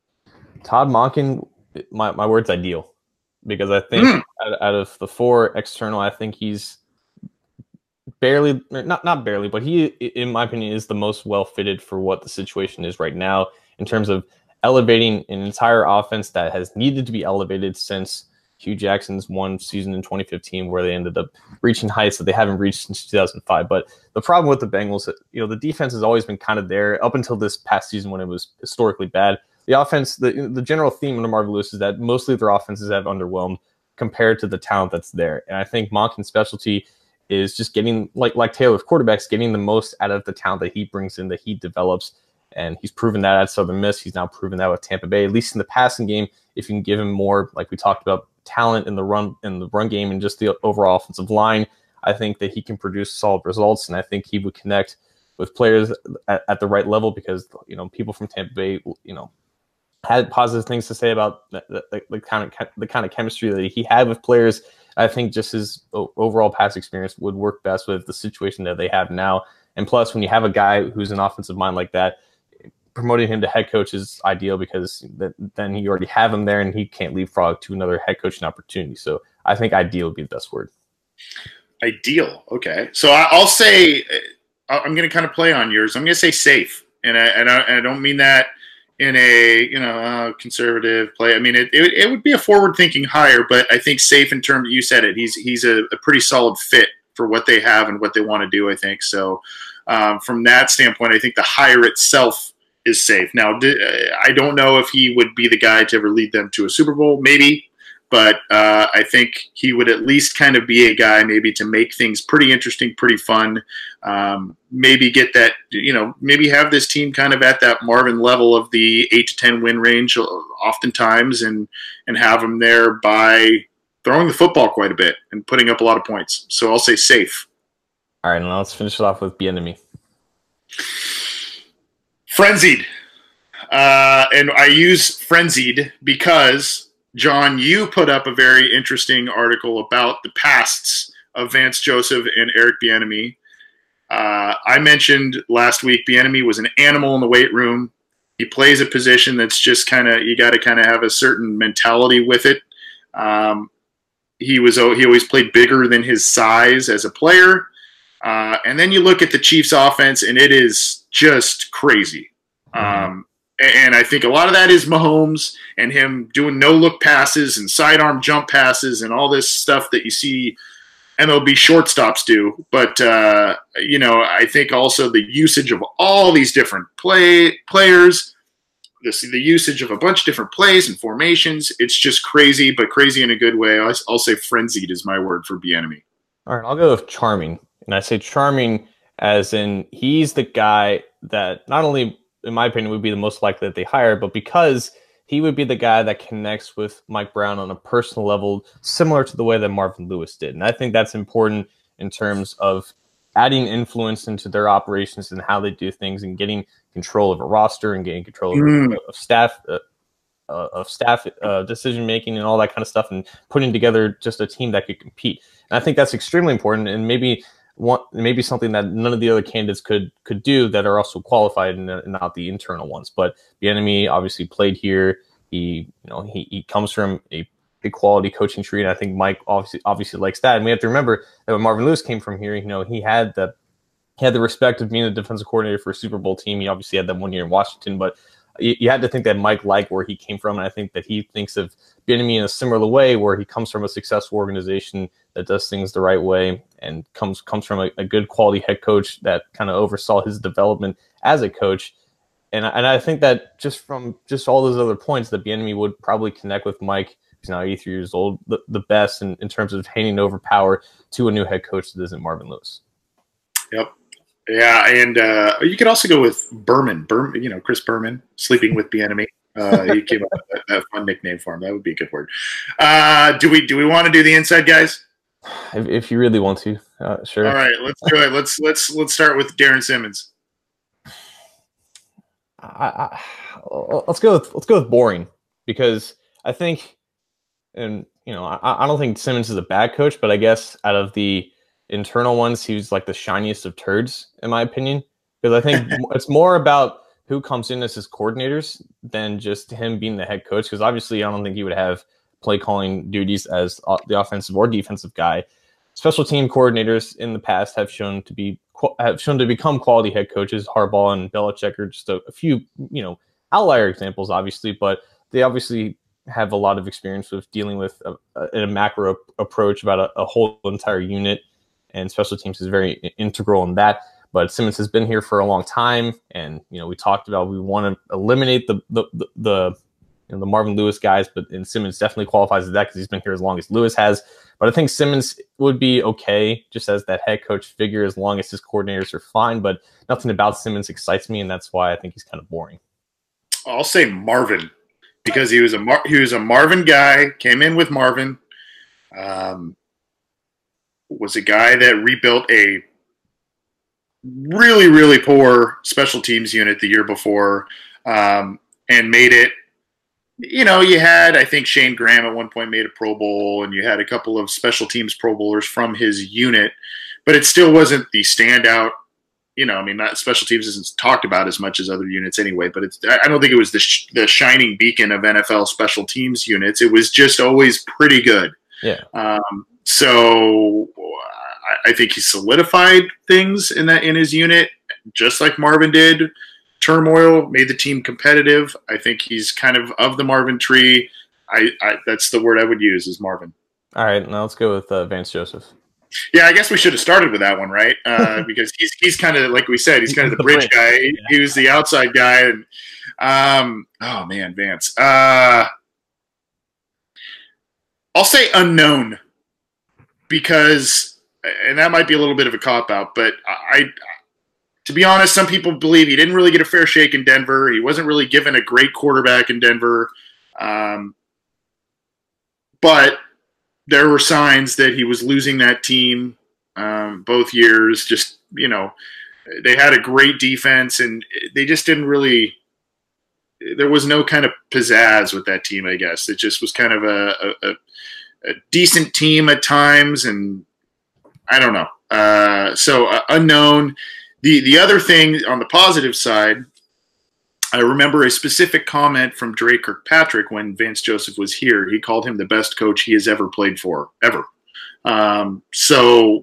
Todd Monken, my my word's ideal. Because I think mm. out, out of the four external, I think he's barely, not not barely, but he, in my opinion, is the most well-fitted for what the situation is right now in terms of elevating an entire offense that has needed to be elevated since Hugh Jackson's one season in twenty fifteen, where they ended up reaching heights that they haven't reached since two thousand five. But the problem with the Bengals, you know, the defense has always been kind of there up until this past season when it was historically bad. The offense, the the general theme of Marvin Lewis is that mostly their offenses have underwhelmed compared to the talent that's there. And I think Monken's specialty is just getting, like like Taylor's quarterbacks, getting the most out of the talent that he brings in, that he develops. And he's proven that at Southern Miss. He's now proven that with Tampa Bay, at least in the passing game. If you can give him more, like we talked about, talent in the run in the run game and just the overall offensive line, I think that he can produce solid results. And I think he would connect with players at, at the right level because, you know, people from Tampa Bay, you know, had positive things to say about the, the, the kind of the kind of chemistry that he had with players. I think just his overall past experience would work best with the situation that they have now. And plus, when you have a guy who's an offensive mind like that, promoting him to head coach is ideal because that, then you already have him there and he can't leapfrog to another head coaching opportunity. So I think ideal would be the best word. Ideal. Okay. So I'll say, I'm going to kind of play on yours. I'm going to say safe. And I, and I, and I don't mean that in a, you know, uh, conservative play. I mean, it, it it would be a forward-thinking hire, but I think safe in terms, you said it, he's he's a, a pretty solid fit for what they have and what they want to do, I think. So um, from that standpoint, I think the hire itself is safe. Now, I don't know if he would be the guy to ever lead them to a Super Bowl, maybe, but uh, I think he would at least kind of be a guy maybe to make things pretty interesting, pretty fun, um, maybe get that, you know, maybe have this team kind of at that Marvin level of the eight to ten win range oftentimes and, and have them there by throwing the football quite a bit and putting up a lot of points. So I'll say safe. All right, now let's finish it off with Bieniemy. Frenzied. Uh, and I use frenzied because, John, you put up a very interesting article about the pasts of Vance Joseph and Eric Bieniemy. Uh, I mentioned last week Bieniemy was an animal in the weight room. He plays a position that's just kind of, you got to kind of have a certain mentality with it. Um, he was he always played bigger than his size as a player. Uh, and then you look at the Chiefs offense, and it is just crazy. Mm-hmm. Um, and I think a lot of that is Mahomes and him doing no-look passes and sidearm jump passes and all this stuff that you see M L B shortstops do. But, uh, you know, I think also the usage of all these different play players, this, the usage of a bunch of different plays and formations, it's just crazy, but crazy in a good way. I'll, I'll say frenzied is my word for Bieniemy. All right, I'll go with charming. And I say charming as in he's the guy that not only, in my opinion, would be the most likely that they hire, but because he would be the guy that connects with Mike Brown on a personal level, similar to the way that Marvin Lewis did. And I think that's important in terms of adding influence into their operations and how they do things and getting control of a roster and getting control of, mm. of staff uh, uh, of staff uh, decision-making and all that kind of stuff and putting together just a team that could compete. And I think that's extremely important and maybe one, maybe something that none of the other candidates could could do that are also qualified and not the internal ones. But Bieniemy obviously played here. He, you know, he, he comes from a big quality coaching tree, and I think Mike obviously obviously likes that. And we have to remember that when Marvin Lewis came from here, you know, he had the he had the respect of being a defensive coordinator for a Super Bowl team. He obviously had that one year in Washington, but you, you had to think that Mike liked where he came from, and I think that he thinks of Bieniemy in a similar way, where he comes from a successful organization that does things the right way and comes comes from a, a good quality head coach that kind of oversaw his development as a coach. And I, and I think that just from just all those other points, that Bieniemy would probably connect with Mike, who's now eighty-three years old, the, the best in, in terms of handing over power to a new head coach that isn't Marvin Lewis. Yep. Yeah, and uh, you could also go with Berman. Berman, you know, Chris Berman, sleeping with Bieniemy. Uh, he came up with a, a fun nickname for him. That would be a good word. Uh, do we do we want to do the inside guys? If, if you really want to, uh, sure. All right, let's do it. Let's let's let's start with Darren Simmons. I, I, let's go with let's go with boring, because I think, and you know, I, I don't think Simmons is a bad coach, but I guess out of the internal ones, he was like the shiniest of turds, in my opinion, because I think it's more about who comes in as his coordinators than just him being the head coach. Because obviously, I don't think he would have play calling duties as the offensive or defensive guy. Special team coordinators in the past have shown to be have shown to become quality head coaches. Harbaugh and Belichick are just a, a few, you know, outlier examples, obviously, but they obviously have a lot of experience with dealing with a, a, a macro approach about a, a whole entire unit. And special teams is very integral in that. But Simmons has been here for a long time, and you know we talked about we want to eliminate the the the, the, you know, the Marvin Lewis guys, but and Simmons definitely qualifies as that because he's been here as long as Lewis has. But I think Simmons would be okay just as that head coach figure as long as his coordinators are fine. But nothing about Simmons excites me, and that's why I think he's kind of boring. I'll say Marvin because he was a Mar- he was a Marvin guy. Came in with Marvin. Um, was a guy that rebuilt a really, really poor special teams unit the year before um, and made it, you know, you had, I think Shane Graham at one point made a Pro Bowl, and you had a couple of special teams Pro Bowlers from his unit, but it still wasn't the standout, you know, I mean, not special teams isn't talked about as much as other units anyway, but it's, I don't think it was the, sh- the shining beacon of N F L special teams units. It was just always pretty good. Yeah. Um, so I think he solidified things in that in his unit, just like Marvin did. Turmoil made the team competitive. I think he's kind of of the Marvin tree. I, I that's the word I would use is Marvin. All right, now let's go with uh, Vance Joseph. Yeah, I guess we should have started with that one, right? Uh, because he's he's kind of like we said, he's kind of the bridge guy. He, he was the outside guy, and um, oh man, Vance. Uh, I'll say unknown because, and that might be a little bit of a cop out, but I, to be honest, some people believe he didn't really get a fair shake in Denver. He wasn't really given a great quarterback in Denver, um, but there were signs that he was losing that team um, both years. Just, you know, they had a great defense, and they just didn't really – there was no kind of pizzazz with that team, I guess. It just was kind of a, a, a decent team at times, and I don't know. Uh, so uh, unknown. The, the other thing on the positive side, I remember a specific comment from Dre Kirkpatrick when Vance Joseph was here. He called him the best coach he has ever played for, ever. Um, so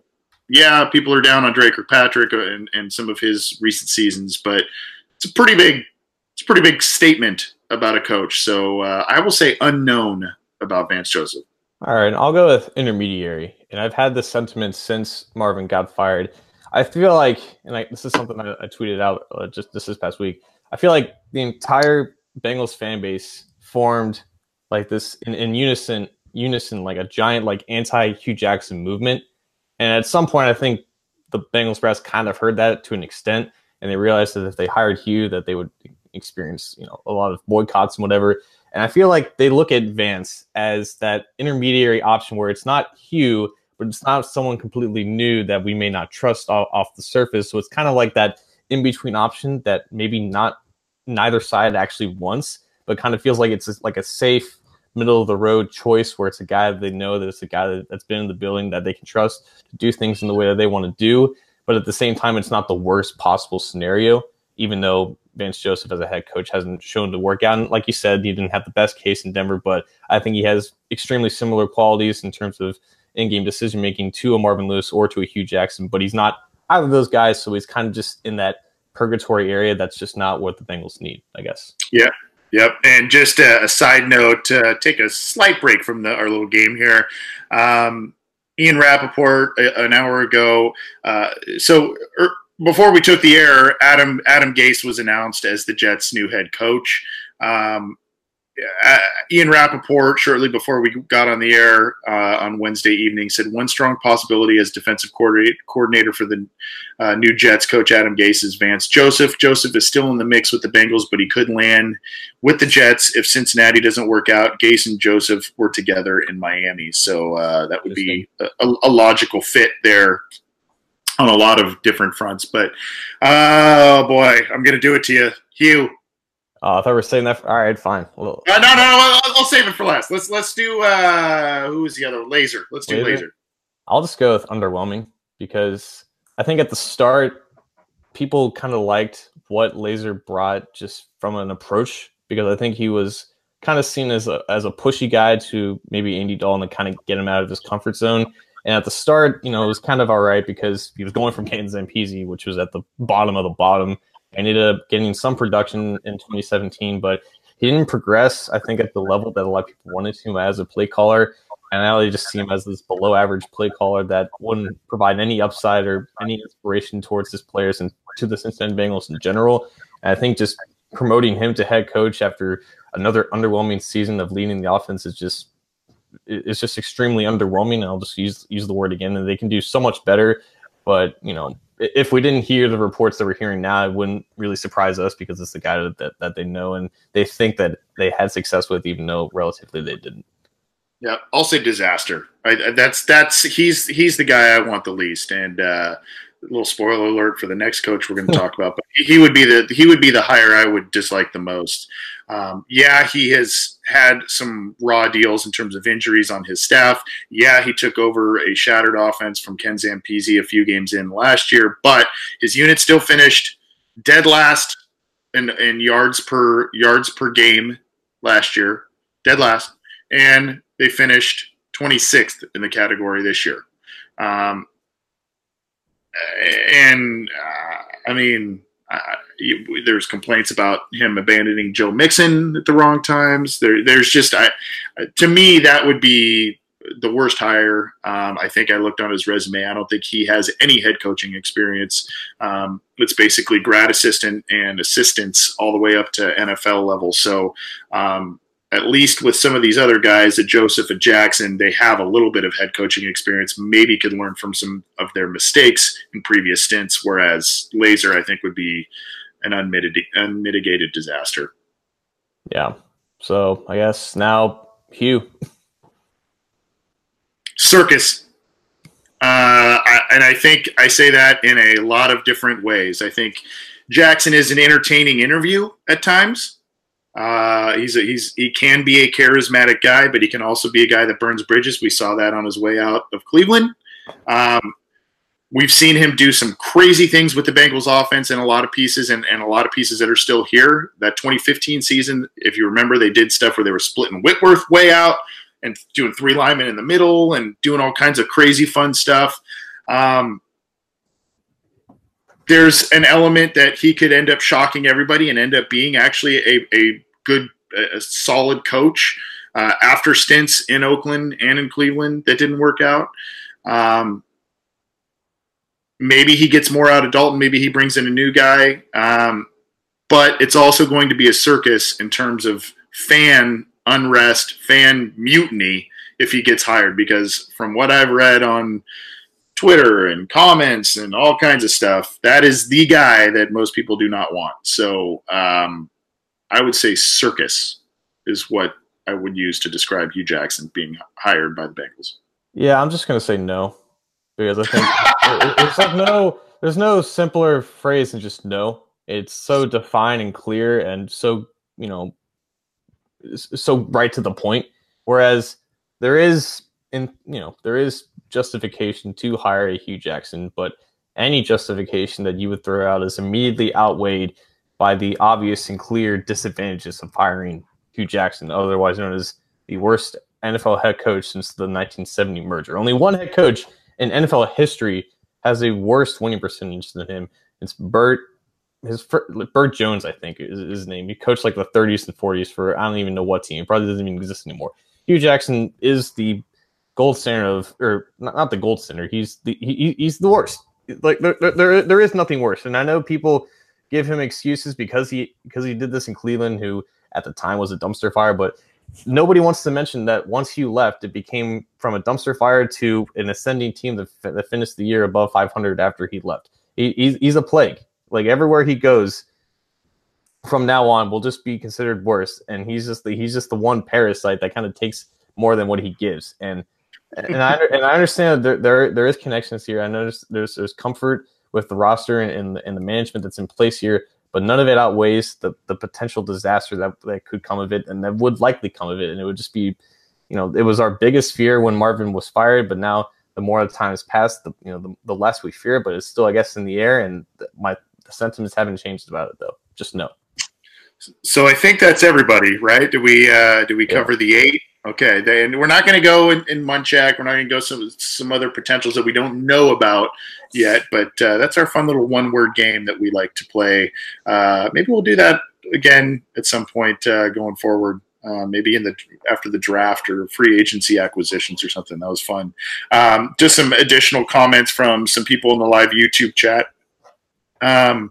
yeah, people are down on Dre Kirkpatrick and, and some of his recent seasons, but it's a pretty big, it's a pretty big statement about a coach. So uh, I will say unknown about Vance Joseph. All right, I'll go with intermediary. And I've had this sentiment since Marvin got fired. I feel like, and I, this is something I, I tweeted out uh, just this, this past week. I feel like the entire Bengals fan base formed like this in, in unison, unison, like a giant like anti-Hugh Jackson movement. And at some point, I think the Bengals brass kind of heard that to an extent, and they realized that if they hired Hugh, that they would experience, you know, a lot of boycotts and whatever. And I feel like they look at Vance as that intermediary option where it's not Hugh, but it's not someone completely new that we may not trust off, off the surface. So it's kind of like that in-between option that maybe not neither side actually wants, but kind of feels like it's like a safe middle of the road choice where it's a guy that they know that it's a guy that, that's been in the building that they can trust to do things in the way that they want to do. But at the same time, it's not the worst possible scenario, even though Vance Joseph as a head coach hasn't shown to work out. And like you said, he didn't have the best case in Denver, but I think he has extremely similar qualities in terms of in-game decision-making to a Marvin Lewis or to a Hugh Jackson, but he's not either of those guys. So he's kind of just in that purgatory area. That's just not what the Bengals need, I guess. Yeah. Yep. And just a, a side note, uh, take a slight break from the, our little game here. Um, Ian Rappaport a, an hour ago. Uh, so er, before we took the air, Adam Adam Gase was announced as the Jets' new head coach. Um, uh, Ian Rappaport, shortly before we got on the air uh, on Wednesday evening, said one strong possibility as defensive coordinator for the uh, new Jets coach Adam Gase is Vance Joseph. Joseph is still in the mix with the Bengals, but he could land with the Jets if Cincinnati doesn't work out. Gase and Joseph were together in Miami, so uh, that would be a, a logical fit there on a lot of different fronts. But oh boy, I'm going to do it to you, Hugh. Oh, I thought we were saying that. For, all right, fine. Well, uh, no, no, no. I'll, I'll save it for last. Let's let's do. Uh, who's the other? Laser. Let's do Laser. Laser. I'll just go with underwhelming because I think at the start, people kind of liked what Laser brought just from an approach because I think he was kind of seen as a as a pushy guy to maybe Andy Dalton to kind of get him out of his comfort zone. And at the start, you know, it was kind of all right because he was going from Kansas Zampese, which was at the bottom of the bottom. I ended up getting some production in twenty seventeen, but he didn't progress, I think, at the level that a lot of people wanted him as a play caller. And now they just see him as this below average play caller that wouldn't provide any upside or any inspiration towards his players and to the Cincinnati Bengals in general. And I think just promoting him to head coach after another underwhelming season of leading the offense is just it's just extremely underwhelming. And I'll just use use the word again. And they can do so much better. But, you know, if we didn't hear the reports that we're hearing now, it wouldn't really surprise us because it's the guy that, that, that they know and they think that they had success with, even though relatively they didn't. Yeah, I'll say disaster. I, that's that's he's he's the guy I want the least. And uh, a little spoiler alert for the next coach we're going to talk about, but he would be the he would be the hire I would dislike the most. Um, yeah, he has had some raw deals in terms of injuries on his staff. Yeah, he took over a shattered offense from Ken Zampese a few games in last year, but his unit still finished dead last in, in yards per yards per game last year, dead last, and they finished twenty-sixth in the category this year. Um, and uh, I mean. Uh, there's complaints about him abandoning Joe Mixon at the wrong times. There, there's just, I, to me, that would be the worst hire. Um, I think I looked on his resume. I don't think he has any head coaching experience. Um, it's basically grad assistant and assistants all the way up to N F L level. So um, at least with some of these other guys, at Joseph and Jackson, they have a little bit of head coaching experience, maybe could learn from some of their mistakes in previous stints, whereas Laser, I think, would be an unmitigated, unmitigated disaster. Yeah. So I guess now, Hugh. Circus. Uh, I, and I think I say that in a lot of different ways. I think Jackson is an entertaining interview at times. Uh, he's a, he's he can be a charismatic guy, but he can also be a guy that burns bridges. We saw that on his way out of Cleveland. Um, we've seen him do some crazy things with the Bengals offense in a lot of pieces, and, and a lot of pieces that are still here. That twenty fifteen season, if you remember, they did stuff where they were splitting Whitworth way out and doing three linemen in the middle and doing all kinds of crazy fun stuff. Um, there's an element that he could end up shocking everybody and end up being actually a, a good, a solid coach uh, after stints in Oakland and in Cleveland that didn't work out. Um, maybe he gets more out of Dalton. Maybe he brings in a new guy. Um, but it's also going to be a circus in terms of fan unrest, fan mutiny if he gets hired, because from what I've read on Twitter and comments and all kinds of stuff, that is the guy that most people do not want. So um, I would say circus is what I would use to describe Hugh Jackson being hired by the Bengals. Yeah, I'm just going to say no, because I think it's like no, there's no simpler phrase than just no. It's so defined and clear and so, you know, so right to the point. Whereas there is, in you know, there is justification to hire a Hugh Jackson, but any justification that you would throw out is immediately outweighed by the obvious and clear disadvantages of hiring Hugh Jackson, otherwise known as the worst N F L head coach since the nineteen seventy merger. Only one head coach in N F L history has a worse winning percentage than him. It's Bert, his Bert Jones, I think is his name. He coached like the thirties and forties for I don't even know what team. It probably doesn't even exist anymore. Hugh Jackson is the gold standard of, or not, not the gold standard. He's the he, he's the worst. Like there, there there is nothing worse. And I know people give him excuses because he because he did this in Cleveland, who at the time was a dumpster fire, but nobody wants to mention that once Hugh left, it became from a dumpster fire to an ascending team that, that finished the year above five hundred after he left. He, he's, he's a plague. Like everywhere he goes from now on will just be considered worse. And he's just the, he's just the one parasite that kind of takes more than what he gives. And and I and I understand that there there, there is connections here. I notice there's there's comfort with the roster and, and, and the management that's in place here, but none of it outweighs the, the potential disaster that, that could come of it, and that would likely come of it. And it would just be, you know, it was our biggest fear when Marvin was fired, but now the more the time has passed, the you know the, the less we fear. But it's still, I guess, in the air, and my the sentiments haven't changed about it though. Just no. So I think that's everybody, right? Do we uh, do we cover yeah. the eight? Okay, they, and we're not going to go in, in Munchak. We're not going to go some some other potentials that we don't know about yet. But uh, that's our fun little one word game that we like to play. Uh, maybe we'll do that again at some point uh, going forward. Uh, maybe in the after the draft or free agency acquisitions or something. That was fun. Um, just some additional comments from some people in the live YouTube chat. Um,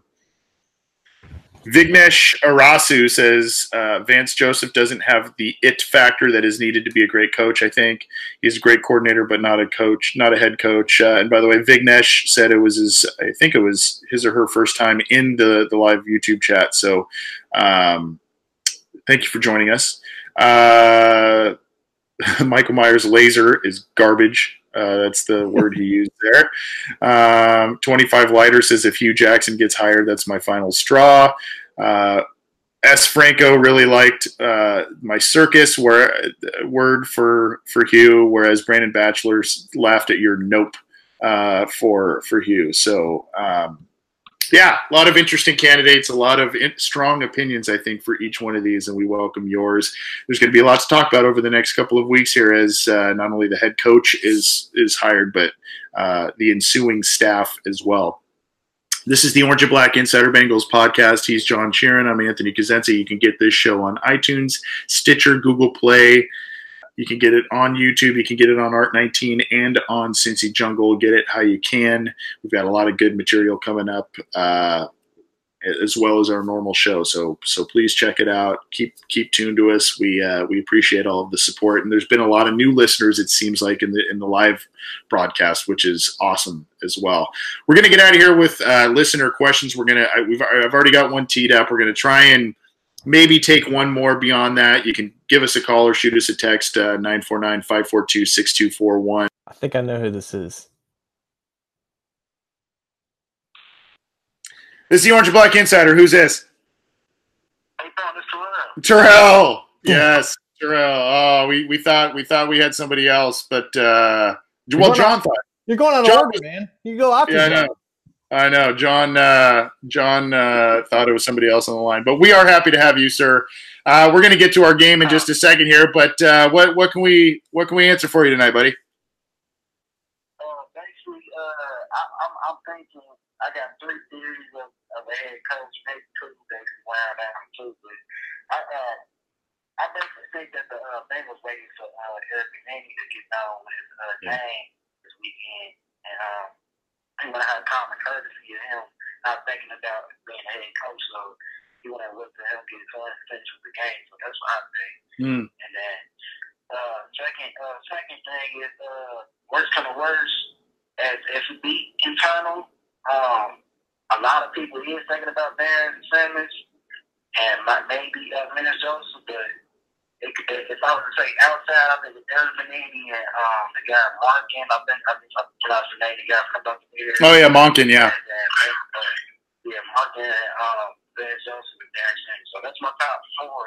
Vignesh Arasu says uh, Vance Joseph doesn't have the it factor that is needed to be a great coach. I think he's a great coordinator, but not a coach, not a head coach. Uh, and by the way, Vignesh said it was his, I think it was his or her first time in the, the live YouTube chat. So um, thank you for joining us. Uh, Michael Myers laser is garbage. Uh, that's the word he used there. Um, twenty-five Lighter says, if Hugh Jackson gets hired, that's my final straw. Uh, S. Franco really liked uh, my circus where, word for, for Hugh, whereas Brandon Batchelor laughed at your nope uh, for, for Hugh. So, um, yeah, a lot of interesting candidates, a lot of in- strong opinions, I think, for each one of these, and we welcome yours. There's going to be a lot to talk about over the next couple of weeks here as uh, not only the head coach is is hired, but uh, the ensuing staff as well. This is the Orange and Black Insider Bengals podcast. He's John Sheeran. I'm Anthony Cosenza. You can get this show on iTunes, Stitcher, Google Play. You can get it on YouTube. You can get it on Art nineteen and on Cincy Jungle. Get it how you can. We've got a lot of good material coming up, uh, as well as our normal show. So, so please check it out. Keep keep tuned to us. We uh, we appreciate all of the support. And there's been a lot of new listeners, it seems like, in the in the live broadcast, which is awesome as well. We're gonna get out of here with uh, listener questions. We're gonna I, we've I've already got one teed up. We're gonna try and maybe take one more beyond that. You can give us a call or shoot us a text, uh, nine four nine, five four two, six two four one. I think I know who this is. This is the Orange and Black Insider. Who's this? Hey, Paul, this is Terrell. Terrell. Yes, Terrell. Oh, we, we thought we thought we had somebody else, but uh, well, John out, thought. You're going out of order, man. You go after yeah, I know. I know. John uh, John uh, thought it was somebody else on the line, but we are happy to have you, sir. Uh, we're going to get to our game in just a second here, but uh, what what can we what can we answer for you tonight, buddy? Uh, basically, uh, thinking I got three theories of, of a head coach, maybe two that can wind down too. But I uh, I basically think that the uh, Bengals waiting for uh, Eric Bieniemy to get done with uh, game this weekend, and um, he want to have common courtesy of him not thinking about being a head coach, so he want to look to help get fun finish with the game. So that's what I think. Mm. And then uh, second, uh, second thing is uh, worst come to worst, as if it be internal. Um, a lot of people is thinking about Darren Simmons and my, maybe uh, Minnesota, but it, it, if I was to say outside, I think it's Eric Bieniemy and um, the guy Markin. I think I think I pronounced the name, the guy from the Buccaneers. Oh yeah, Monken, yeah. And, and, uh, yeah, Markin and um, Ben Johnson and Darren Simmons. So that's my top four.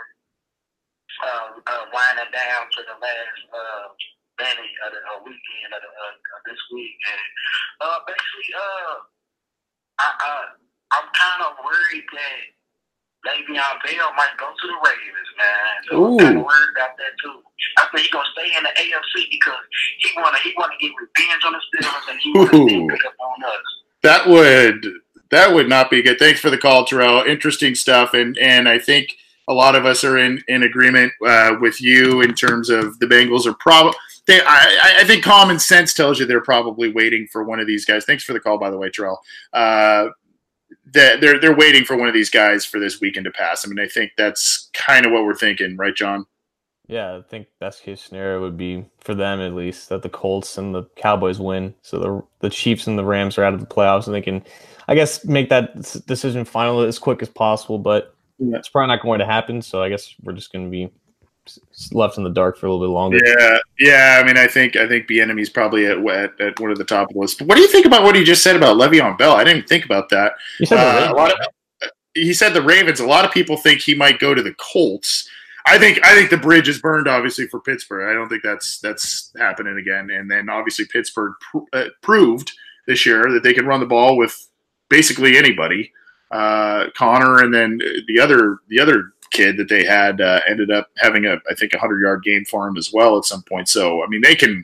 Uh, uh, winding down to the last uh, minute of the uh, weekend of, the, uh, of this week, and uh, basically, uh. I, uh, I'm kind of worried that Le'Veon Bell might go to the Ravens, man. So I'm kind of worried about that too. I think he's gonna stay in the A F C because he wanna he wanna get revenge on the Steelers and he wanna pick up on us. That would that would not be good. Thanks for the call, Terrell. Interesting stuff, and and I think a lot of us are in in agreement uh, with you in terms of the Bengals are probably. They, I, I think common sense tells you they're probably waiting for one of these guys. Thanks for the call, by the way, Terrell. Uh, they're they're waiting for one of these guys for this weekend to pass. I mean, I think that's kind of what we're thinking, right, John? Yeah, I think best case scenario would be for them at least that the Colts and the Cowboys win, so the the Chiefs and the Rams are out of the playoffs, and they can, I guess, make that decision final as quick as possible. But yeah. It's probably not going to happen. So I guess we're just going to be left in the dark for a little bit longer. Yeah, yeah. I mean, I think I think Bieniemy's probably at, at at one of the top of the list. But what do you think about what he just said about Le'Veon Bell? I didn't think about that. You said uh, a lot of, he said the Ravens. A lot of people think he might go to the Colts. I think I think the bridge is burned, obviously, for Pittsburgh. I don't think that's that's happening again. And then obviously Pittsburgh pr- uh, proved this year that they can run the ball with basically anybody. Uh, Connor and then the other the other. kid that they had uh, ended up having a I think a hundred yard game for him as well at some point. So I mean they can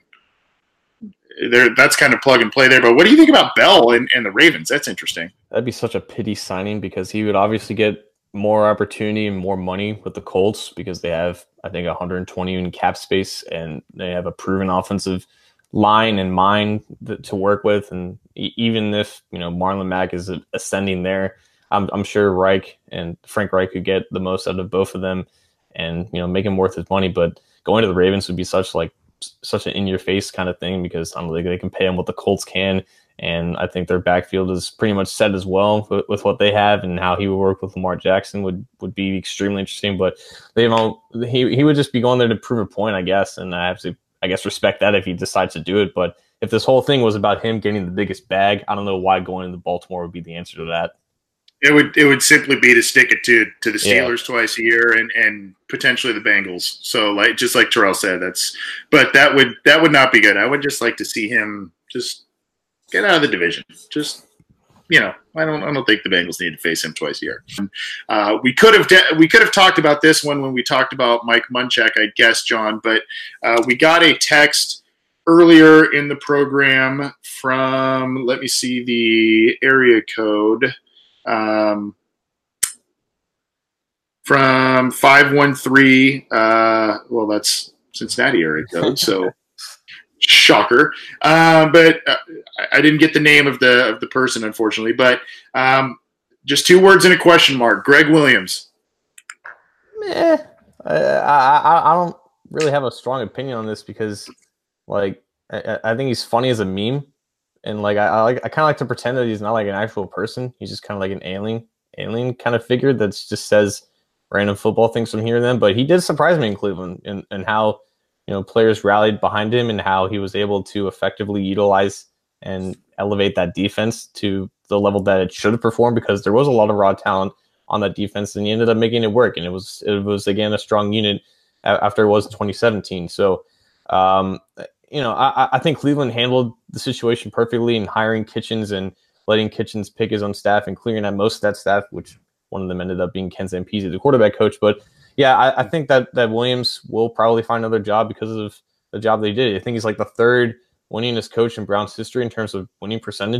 they're that's kind of plug and play there. But what do you think about Bell and, and the Ravens? That's interesting. That'd be such a pity signing because he would obviously get more opportunity and more money with the Colts because they have I think one hundred twenty in cap space and they have a proven offensive line and mind to work with. And even if you know Marlon Mack is ascending there, I'm, I'm sure Reich and Frank Reich could get the most out of both of them, and you know make him worth his money. But going to the Ravens would be such like such an in your face kind of thing because I don't think they can pay him what the Colts can, and I think their backfield is pretty much set as well with, with what they have, and how he would work with Lamar Jackson would, would be extremely interesting. But they don't. He he would just be going there to prove a point, I guess, and I have to I guess respect that if he decides to do it. But if this whole thing was about him getting the biggest bag, I don't know why going into Baltimore would be the answer to that. It would it would simply be to stick it to to the Steelers yeah. twice a year and, and potentially the Bengals. So like just like Terrell said, that's but that would that would not be good. I would just like to see him just get out of the division. Just you know, I don't I don't think the Bengals need to face him twice a year. Uh, we could have de- we could have talked about this one when we talked about Mike Munchak, I guess, John. But uh, we got a text earlier in the program from let me see the area code. Um, from five one three, uh, well, that's Cincinnati area code, so shocker. Um, but uh, I didn't get the name of the of the person, unfortunately. But um, just two words and a question mark. Greg Williams. Eh, I, I I don't really have a strong opinion on this because, like, I, I think he's funny as a meme. And like I, I like I kind of like to pretend that he's not like an actual person. He's just kind of like an alien, alien kind of figure that just says random football things from here and then. But he did surprise me in Cleveland, and and how you know players rallied behind him, and how he was able to effectively utilize and elevate that defense to the level that it should have performed. Because there was a lot of raw talent on that defense, and he ended up making it work. And it was it was again a strong unit after it was twenty seventeen. So. Um, You know, I, I think Cleveland handled the situation perfectly in hiring Kitchens and letting Kitchens pick his own staff and clearing out most of that staff, which one of them ended up being Ken Zampese, the quarterback coach. But yeah, I, I think that that Williams will probably find another job because of the job they did. I think he's like the third winningest coach in Browns history in terms of winning percentage.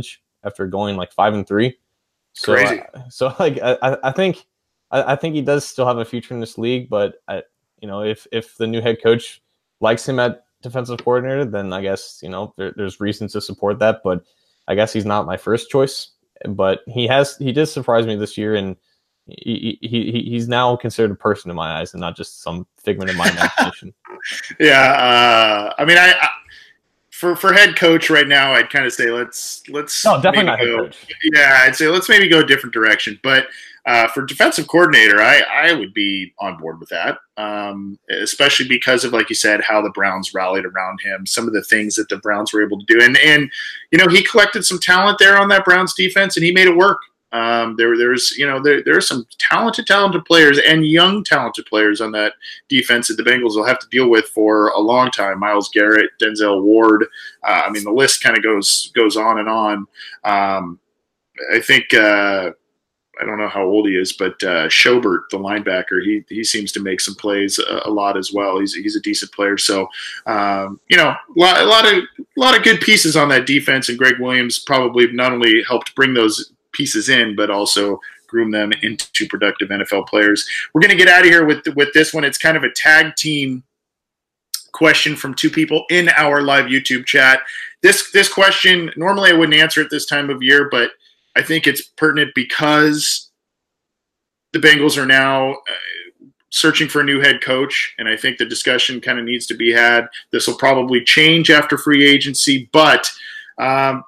after going like five and three. So, Crazy. Uh, so like I, I think I, I think he does still have a future in this league, but I, you know, if if the new head coach likes him at defensive coordinator, then I guess you know there, there's reasons to support that. But I guess he's not my first choice. But he has he did surprise me this year, and he, he, he he's now considered a person in my eyes and not just some figment of my imagination. Yeah, uh, I mean, I, I for for head coach right now, I'd kind of say let's let's no definitely not go, head coach. Yeah, I'd say let's maybe go a different direction. But uh, for defensive coordinator, I I would be on board with that, um, especially because of, like you said, how the Browns rallied around him, some of the things that the Browns were able to do, and and you know he collected some talent there on that Browns defense, and he made it work. Um, there, there's, you know, there, there are some talented, talented players and young, talented players on that defense that the Bengals will have to deal with for a long time. Myles Garrett, Denzel Ward. Uh, I mean, the list kind of goes goes on and on. Um, I think uh, I don't know how old he is, but uh, Schobert, the linebacker, he he seems to make some plays a, a lot as well. He's he's a decent player. So, um, you know, a lot, a lot of a lot of good pieces on that defense, and Greg Williams probably not only helped bring those pieces in, but also groom them into productive N F L players. We're going to get out of here with with this one. It's kind of a tag team question from two people in our live YouTube chat. This this question, normally I wouldn't answer at this time of year, but I think it's pertinent because the Bengals are now uh, searching for a new head coach, and I think the discussion kind of needs to be had. This will probably change after free agency, but um,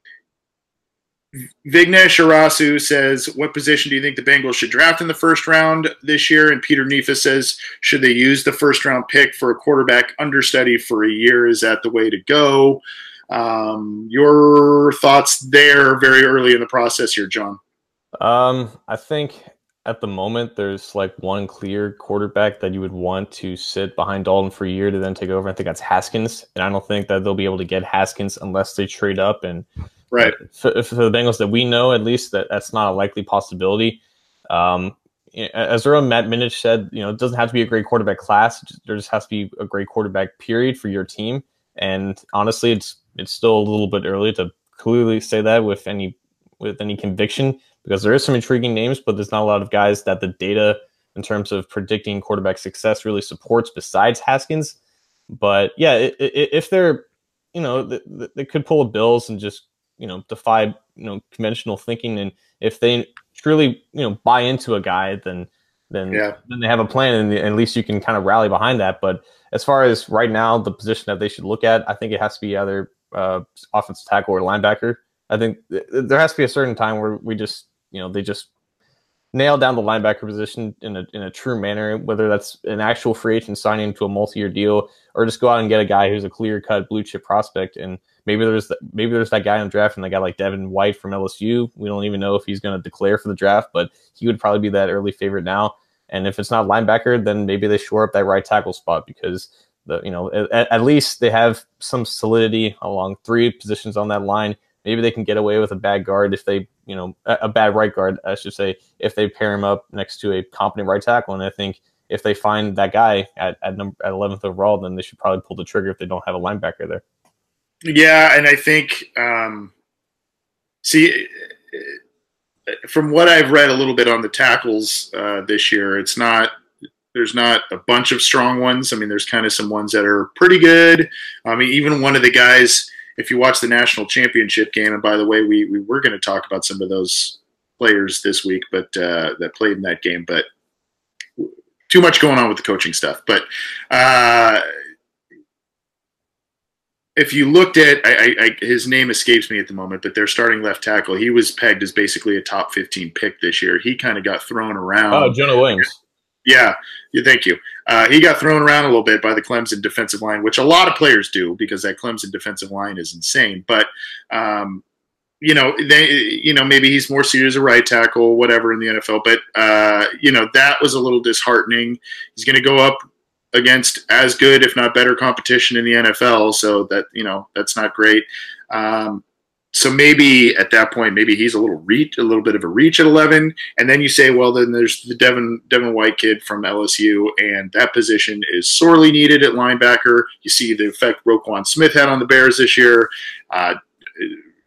Vignesh Arasu says, what position do you think the Bengals should draft in the first round this year? And Peter Nefa says, should they use the first round pick for a quarterback understudy for a year? Is that the way to go? Um, your thoughts there very early in the process here, John? Um, I think at the moment there's like one clear quarterback that you would want to sit behind Dalton for a year to then take over. I think that's Haskins. And I don't think that they'll be able to get Haskins unless they trade up, and right. For, for the Bengals that we know, at least, that that's not a likely possibility. Um, as our own Matt Minich said, you know, it doesn't have to be a great quarterback class. There just has to be a great quarterback period for your team. And honestly, it's it's still a little bit early to clearly say that with any with any conviction, because there is some intriguing names, but there's not a lot of guys that the data in terms of predicting quarterback success really supports besides Haskins. But yeah, it, it, if they're, you know, they, they could pull a Bills and just, you know, defy, you know, conventional thinking. And if they truly, you know, buy into a guy, then, then, yeah. then they have a plan, and at least you can kind of rally behind that. But as far as right now, the position that they should look at, I think it has to be either uh, offensive tackle or linebacker. I think th- there has to be a certain time where we just, you know, they just nail down the linebacker position in a in a true manner, whether that's an actual free agent signing to a multi-year deal, or just go out and get a guy who's a clear-cut blue chip prospect. And maybe there's th- maybe there's that guy in the draft, and that guy like Devin White from L S U. We don't even know if he's going to declare for the draft, but he would probably be that early favorite now. And if it's not linebacker, then maybe they shore up that right tackle spot, because the you know at, at least they have some solidity along three positions on that line. Maybe they can get away with a bad guard if they, you know, a, a bad right guard, I should say, if they pair him up next to a competent right tackle. And I think if they find that guy at at, number, at eleventh overall, then they should probably pull the trigger if they don't have a linebacker there. Yeah, and I think, um, see, from what I've read a little bit on the tackles uh, this year, it's not there's not a bunch of strong ones. I mean, there's kind of some ones that are pretty good. I mean, even one of the guys, if you watch the national championship game, and by the way, we, we were going to talk about some of those players this week, but uh, that played in that game, but too much going on with the coaching stuff. But uh, if you looked at, I, I, I, his name escapes me at the moment, but their starting left tackle, he was pegged as basically a top fifteen pick this year. He kind of got thrown around. Oh, Jonah Williams. Yeah, yeah, thank you. Uh, he got thrown around a little bit by the Clemson defensive line, which a lot of players do, because that Clemson defensive line is insane. But um, you know, they, you know, maybe he's more suited as a right tackle, whatever, in the N F L. But uh, you know, that was a little disheartening. He's going to go up against as good, if not better, competition in the N F L. So that, you know, that's not great. Um, So maybe at that point, maybe he's a little reach, a little bit of a reach at eleven, and then you say, well, then there's the Devin Devin White kid from L S U, and that position is sorely needed at linebacker. You see the effect Roquan Smith had on the Bears this year. Uh,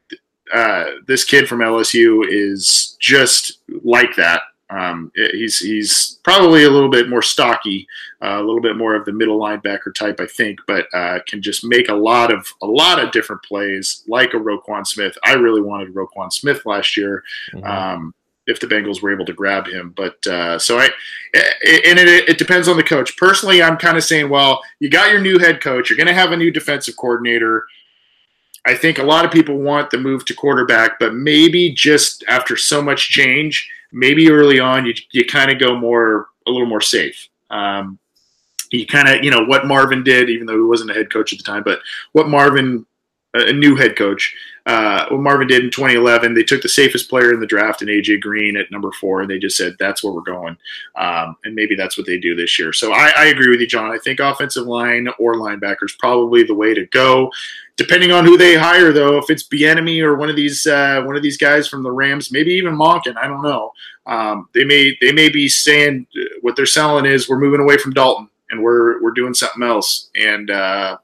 uh, this kid from L S U is just like that. Um, he's he's probably a little bit more stocky, uh, a little bit more of the middle linebacker type, I think, but uh, can just make a lot of a lot of different plays, like a Roquan Smith. I really wanted Roquan Smith last year, mm-hmm. um, if the Bengals were able to grab him. But uh, so I, and it, it depends on the coach. Personally, I'm kind of saying, well, you got your new head coach, you're going to have a new defensive coordinator. I think a lot of people want the move to quarterback, but maybe just after so much change, maybe early on you you kind of go more a little more safe. Um, you kind of, you know, what Marvin did, even though he wasn't a head coach at the time, but what Marvin, a new head coach, uh, what Marvin did in twenty eleven, they took the safest player in the draft in A J Green at number four, and they just said, that's where we're going. Um, and maybe that's what they do this year. So I, I agree with you, John. I think offensive line or linebacker is probably the way to go. Depending on who they hire, though, if it's Bieniemy or one of these uh, one of these guys from the Rams, maybe even Monken, I don't know. Um, they may they may be saying what they're selling is we're moving away from Dalton and we're we're doing something else, and uh,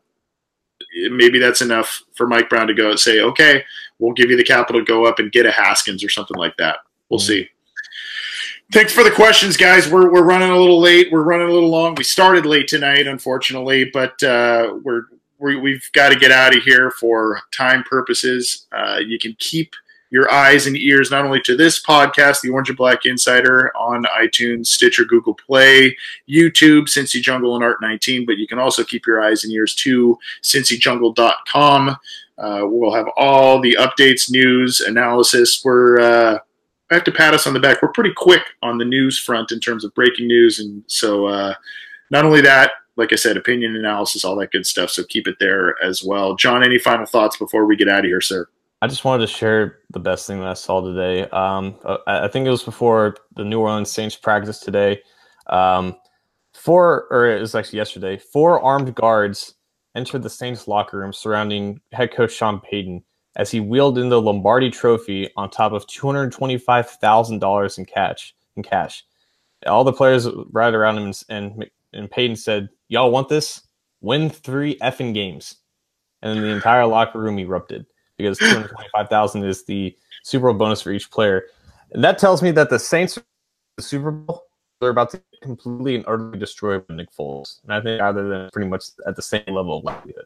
maybe that's enough for Mike Brown to go and say, okay, we'll give you the capital to go up and get a Haskins or something like that. We'll mm-hmm. see. Thanks for the questions, guys. We're we're running a little late. We're running a little long. We started late tonight, unfortunately, but uh, we're. We, we've got to get out of here for time purposes. Uh, you can keep your eyes and ears not only to this podcast, the Orange and Black Insider, on iTunes, Stitcher, Google Play, YouTube, Cincy Jungle, and Art nineteen, but you can also keep your eyes and ears to cincy jungle dot com. Uh, we'll have all the updates, news, analysis. We're uh, I have to pat us on the back. We're pretty quick on the news front in terms of breaking news, and so uh, not only that, like I said, opinion analysis, all that good stuff. So keep it there as well. John, any final thoughts before we get out of here, sir? I just wanted to share the best thing that I saw today. Um, I think it was before the New Orleans Saints practice today. Um, four, or it was actually yesterday, four armed guards entered the Saints locker room surrounding head coach Sean Payton as he wheeled in the Lombardi Trophy on top of two hundred twenty-five thousand dollars in cash. In cash, all the players rallied around him, and, and And Payton said, y'all want this? Win three effing games. And then the entire locker room erupted because two hundred twenty-five thousand dollars is the Super Bowl bonus for each player. And that tells me that the Saints are the Super Bowl. They're about to completely and utterly destroy Nick Foles. And I think either than pretty much at the same level of likelihood.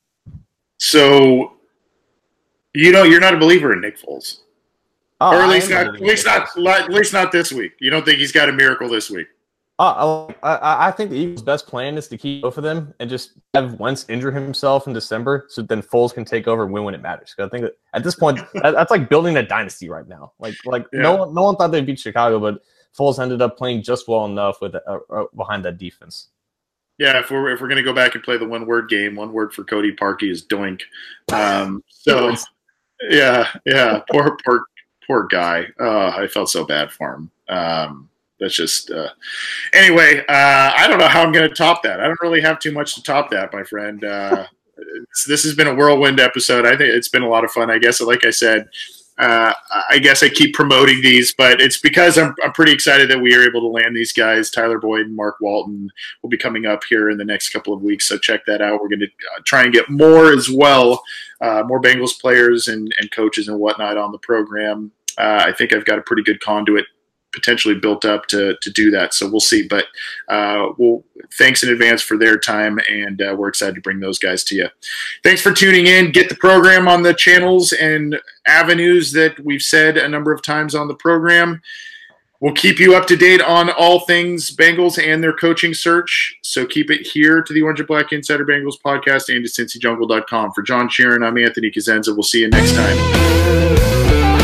So, you know, you're not a believer in Nick Foles. Oh, or at least not, at least not, at least not this week. You don't think he's got a miracle this week? Uh, I, I think the Eagles' best plan is to keep both of them and just have Wentz injure himself in December, so then Foles can take over and win when it matters. Because I think that at this point, that, that's like building a dynasty right now. Like, like yeah. no one, no one thought they'd beat Chicago, but Foles ended up playing just well enough with uh, uh, behind that defense. Yeah, if we're if we're gonna go back and play the one word game, one word for Cody Parkey is doink. Um, so yeah, yeah, poor poor poor guy. Uh, I felt so bad for him. Um, That's just uh, – anyway, uh, I don't know how I'm going to top that. I don't really have too much to top that, my friend. Uh, this has been a whirlwind episode. I think it's been a lot of fun, I guess. Like I said, uh, I guess I keep promoting these, but it's because I'm, I'm pretty excited that we are able to land these guys. Tyler Boyd and Mark Walton will be coming up here in the next couple of weeks, so check that out. We're going to try and get more as well, uh, more Bengals players and, and coaches and whatnot on the program. Uh, I think I've got a pretty good conduit potentially built up to to do that. So we'll see. But uh, we'll thanks in advance for their time, and uh, we're excited to bring those guys to you. Thanks for tuning in. Get the program on the channels and avenues that we've said a number of times on the program. We'll keep you up to date on all things Bengals and their coaching search. So keep it here to the Orange and Black Insider Bengals podcast and to cincy jungle dot com. For John Sheeran, I'm Anthony Cosenza. We'll see you next time.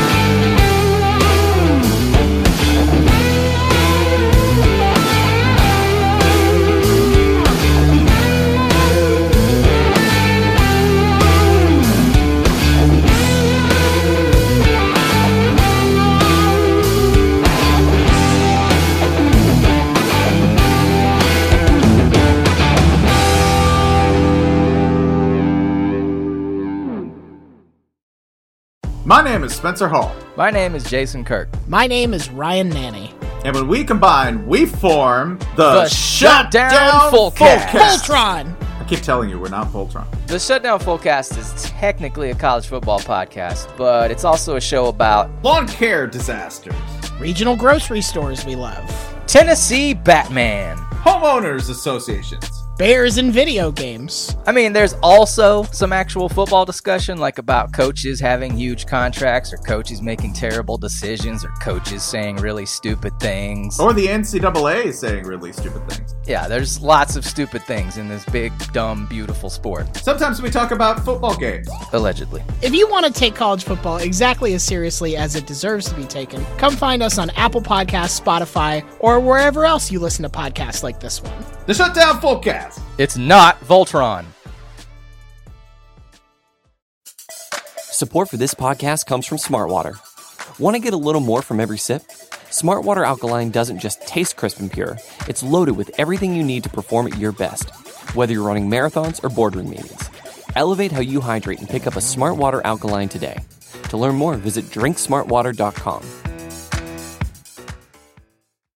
My name is Spencer Hall. My name is Jason Kirk. My name is Ryan Nanny. And when we combine, we form the, the Shutdown Fullcast. Voltron. I keep telling you, we're not Voltron. The Shutdown Fullcast is technically a college football podcast, but it's also a show about lawn care disasters, regional grocery stores we love, Tennessee Batman, homeowners associations, bears and video games. I mean, there's also some actual football discussion, like about coaches having huge contracts, or coaches making terrible decisions, or coaches saying really stupid things. Or the N C double A saying really stupid things. Yeah, there's lots of stupid things in this big, dumb, beautiful sport. Sometimes we talk about football games. Allegedly. If you want to take college football exactly as seriously as it deserves to be taken, come find us on Apple Podcasts, Spotify, or wherever else you listen to podcasts like this one. The Shutdown Fullcast. It's not Voltron. Support for this podcast comes from Smartwater. Want to get a little more from every sip? Smartwater Alkaline doesn't just taste crisp and pure. It's loaded with everything you need to perform at your best, whether you're running marathons or boardroom meetings. Elevate how you hydrate and pick up a Smartwater Alkaline today. To learn more, visit drink smart water dot com.